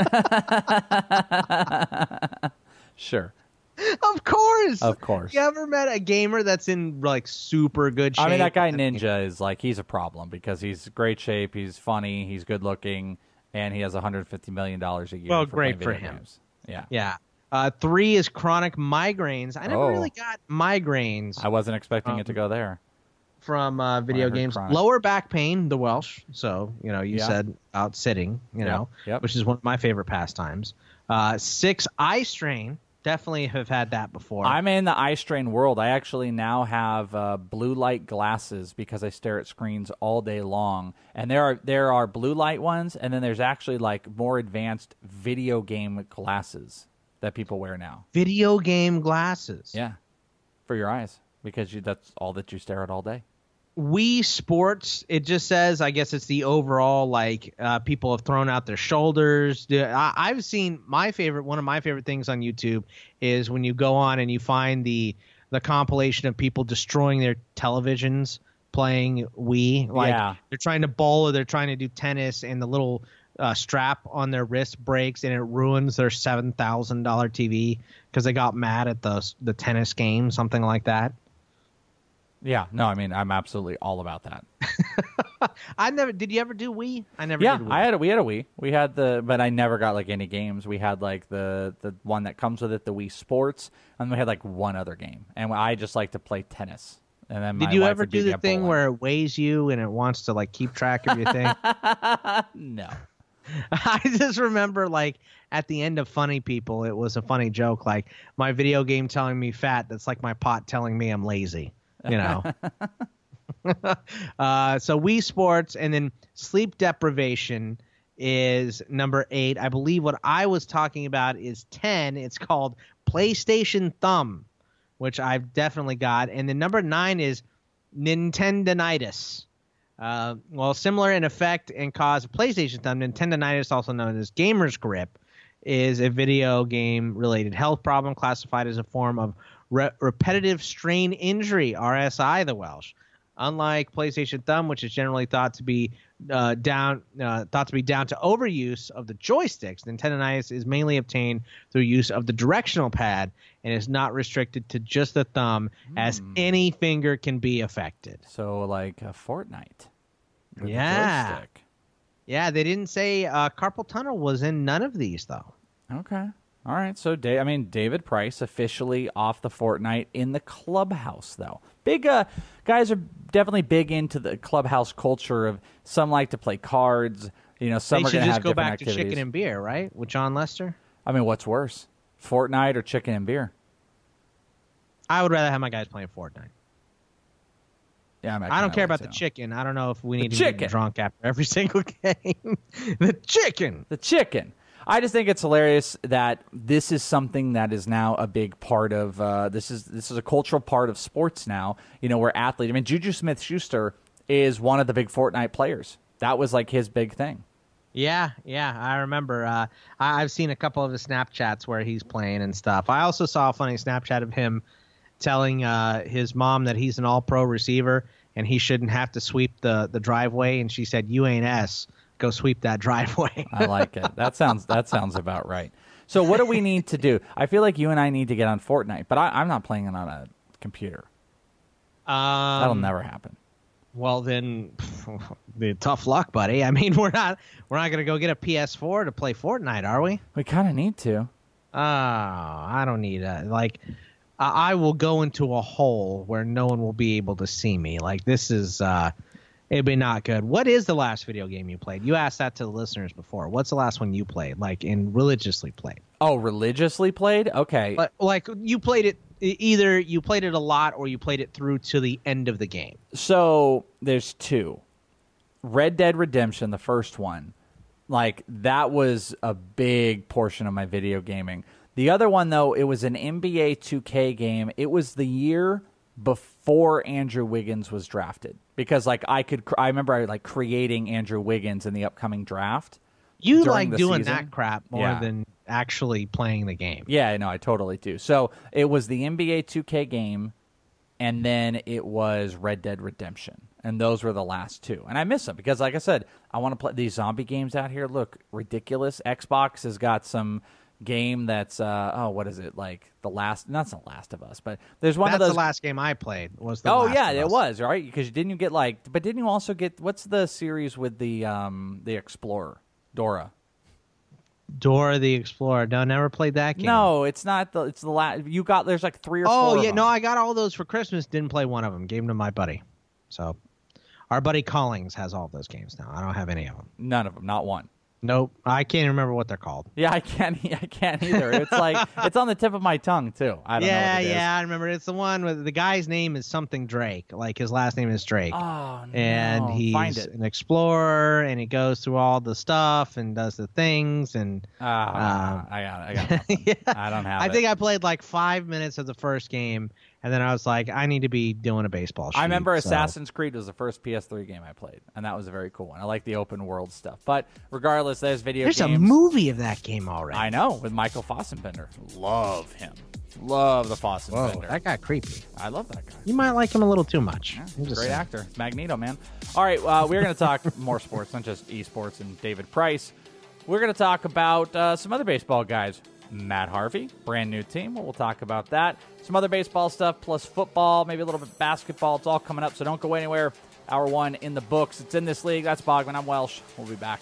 Speaker 6: Sure.
Speaker 7: Of course.
Speaker 6: Of course.
Speaker 7: You ever met a gamer that's in like super good shape?
Speaker 6: I mean, that guy Ninja is like, he's a problem because he's great shape, he's funny, he's good looking, and he has one hundred fifty million dollars a year.
Speaker 7: Well,
Speaker 6: for
Speaker 7: great
Speaker 6: playing
Speaker 7: for
Speaker 6: video
Speaker 7: him.
Speaker 6: games. Yeah.
Speaker 7: Yeah. Uh, three is chronic migraines. I never
Speaker 6: Oh.
Speaker 7: really got migraines
Speaker 6: I wasn't expecting
Speaker 7: Um,
Speaker 6: it to go there.
Speaker 7: from uh, video
Speaker 6: heard
Speaker 7: games.
Speaker 6: chronic.
Speaker 7: Lower back pain, the Welsh. So, you know, you
Speaker 6: Yeah.
Speaker 7: said out sitting, you
Speaker 6: Yep,
Speaker 7: know,
Speaker 6: yep.
Speaker 7: which is one of my favorite pastimes. Uh, six, eye strain. Definitely have had that before.
Speaker 6: I'm in the eye strain world. I actually now have uh, blue light glasses because I stare at screens all day long. And there are there are blue light ones, and then there's actually like more advanced video game glasses that people wear now.
Speaker 7: Video game glasses.
Speaker 6: Yeah, for your eyes, because you, that's all that you stare at all day.
Speaker 7: Wii Sports, it just says, I guess it's the overall, like, uh, people have thrown out their shoulders. I, I've seen my favorite, one of my favorite things on YouTube is when you go on and you find the the compilation of people destroying their televisions playing Wii. Like,
Speaker 6: yeah.
Speaker 7: They're trying to bowl or they're trying to do tennis, and the little uh, strap on their wrist breaks, and it ruins their seven thousand dollars T V because they got mad at the the tennis game, something like that.
Speaker 6: Yeah, no, I mean, I'm absolutely all about that.
Speaker 7: I never. Did you ever do Wii? I never.
Speaker 6: Yeah,
Speaker 7: did Wii.
Speaker 6: I had a, we had a Wii. We had the, but I never got like any games. We had like the the one that comes with it, the Wii Sports, and we had like one other game. And I just like to play tennis. And then my
Speaker 7: did you
Speaker 6: wife
Speaker 7: ever
Speaker 6: would
Speaker 7: do
Speaker 6: beat me
Speaker 7: the
Speaker 6: at
Speaker 7: thing
Speaker 6: bowling.
Speaker 7: where it weighs you and it wants to like keep track of your thing?
Speaker 6: No.
Speaker 7: I just remember like at the end of Funny People, it was a funny joke. Like my video game telling me fat. That's like my pot telling me I'm lazy. You know. uh, so Wii Sports, and then sleep deprivation is number eight. I believe what I was talking about is ten. It's called PlayStation Thumb, which I've definitely got. And then number nine is Nintendonitis. Uh, well, similar in effect and cause of PlayStation Thumb, Nintendonitis, also known as gamer's grip, is a video game related health problem classified as a form of Re- repetitive strain injury, R S I, the Welsh. Unlike PlayStation Thumb, which is generally thought to be uh, down uh, thought to be down to overuse of the joysticks, Nintendonitis is mainly obtained through use of the directional pad and is not restricted to just the thumb, mm. as any finger can be affected.
Speaker 6: So, like a Fortnite. With
Speaker 7: Yeah.
Speaker 6: the joystick.
Speaker 7: Yeah, they didn't say uh, carpal tunnel was in none of these, though.
Speaker 6: Okay. All right, so da- I mean, David Price officially off the Fortnite in the clubhouse, though. Big uh, guys are definitely big into the clubhouse culture. Of some like to play cards. You know, some
Speaker 7: they
Speaker 6: are
Speaker 7: should
Speaker 6: going to
Speaker 7: just
Speaker 6: have
Speaker 7: go
Speaker 6: different
Speaker 7: back
Speaker 6: activities.
Speaker 7: to chicken and beer, right? With John Lester.
Speaker 6: I mean, what's worse, Fortnite or chicken and beer?
Speaker 7: I would rather have my guys playing Fortnite.
Speaker 6: Yeah, I'm
Speaker 7: I don't care about
Speaker 6: too.
Speaker 7: the chicken. I don't know if we need
Speaker 6: The
Speaker 7: to
Speaker 6: chicken.
Speaker 7: get drunk after every single game. The chicken.
Speaker 6: The chicken. I just think it's hilarious that this is something that is now a big part of uh, this is this is a cultural part of sports now. You know, where athletes. I mean, Juju Smith-Schuster is one of the big Fortnite players. That was like his big thing.
Speaker 7: Yeah, yeah, I remember. Uh, I, I've seen a couple of his Snapchats where he's playing and stuff. I also saw a funny Snapchat of him telling uh, his mom that he's an all-pro receiver and he shouldn't have to sweep the, the driveway. And she said, "You ain't S. Go sweep that driveway."
Speaker 6: I like it. That sounds that sounds about right. So what do we need to do? I feel like you and I need to get on Fortnite, but I, I'm not playing it on a computer.
Speaker 7: Um,
Speaker 6: That'll never happen.
Speaker 7: Well, then, pff, tough luck, buddy. I mean, we're not we're not gonna go get a P S four to play Fortnite, are we?
Speaker 6: We kind of need to.
Speaker 7: Oh, I don't need a like. I I will go into a hole where no one will be able to see me. Like this is, uh, it'd be not good. What is the last video game you played? You asked that to the listeners before. What's the last one you played? Like in religiously played?
Speaker 6: Oh, religiously played? Okay.
Speaker 7: But like you played it. Either you played it a lot or you played it through to the end of the game.
Speaker 6: So there's two. Red Dead Redemption, the first one, like that was a big portion of my video gaming. The other one, though, it was an N B A two K game. It was the year before Andrew Wiggins was drafted because, like, I could. I remember I like creating Andrew Wiggins in the upcoming draft.
Speaker 7: You
Speaker 6: during
Speaker 7: like
Speaker 6: the
Speaker 7: doing
Speaker 6: season.
Speaker 7: that crap more
Speaker 6: Yeah.
Speaker 7: than actually playing the game.
Speaker 6: Yeah, no, I totally do. So it was the N B A two K game, and then it was Red Dead Redemption. And those were the last two. And I miss them because, like I said, I want to play these zombie games out here. Look, ridiculous. Xbox has got some game that's, uh, oh, what is it? Like the last, not the Last of Us, but there's one
Speaker 7: That's
Speaker 6: of those.
Speaker 7: the last game I played. Was the
Speaker 6: oh,
Speaker 7: Last
Speaker 6: yeah,
Speaker 7: of
Speaker 6: it
Speaker 7: Us.
Speaker 6: was, right? Because didn't you get like, but didn't you also get, what's the series with the um, the Explorer, Dora?
Speaker 7: Dora the Explorer. No, never played that game.
Speaker 6: No, it's not the, it's the last, you got, there's like three or
Speaker 7: Oh,
Speaker 6: four. of
Speaker 7: yeah.
Speaker 6: them.
Speaker 7: No, I got all those for Christmas. Didn't play one of them. Gave them to my buddy. So our buddy Collings has all those games now. I don't have any of them.
Speaker 6: None of them, not one.
Speaker 7: Nope, I can't even remember what they're called.
Speaker 6: Yeah, I can't. I can't either. It's like it's on the tip of my tongue too. I don't
Speaker 7: yeah,
Speaker 6: know. What it
Speaker 7: yeah,
Speaker 6: is.
Speaker 7: I remember. It's the one with the guy's name is something Drake. Like his last name is Drake.
Speaker 6: Oh no!
Speaker 7: And he's
Speaker 6: Find it.
Speaker 7: an explorer, and he goes through all the stuff and does the things. And
Speaker 6: Oh, um, I got. I got. Nothing.
Speaker 7: yeah,
Speaker 6: I don't have.
Speaker 7: I
Speaker 6: it.
Speaker 7: think I played like five minutes of the first game, and then I was like, I need to be doing a baseball.
Speaker 6: I remember
Speaker 7: shoot, so.
Speaker 6: Assassin's Creed was the first P S three game I played, and that was a very cool one. I like the open world stuff. But regardless, there's video
Speaker 7: There's
Speaker 6: games.
Speaker 7: a movie of that game already.
Speaker 6: I know, with Michael Fassbender. Love him. Love the
Speaker 7: Whoa,
Speaker 6: Fassbender.
Speaker 7: that got creepy.
Speaker 6: I love that guy.
Speaker 7: You might like him a little too much.
Speaker 6: Yeah,
Speaker 7: I'm
Speaker 6: he's a
Speaker 7: just
Speaker 6: great
Speaker 7: saying.
Speaker 6: actor. Magneto, man. All right, uh, we're going to talk more sports, not just esports and David Price. We're going to talk about uh, some other baseball guys. Matt Harvey, brand new team. We'll talk about that. Some other baseball stuff, plus football, maybe a little bit of basketball. It's all coming up, so don't go anywhere. Hour one in the books. It's In This League. That's Bogman. I'm Welsh. We'll be back.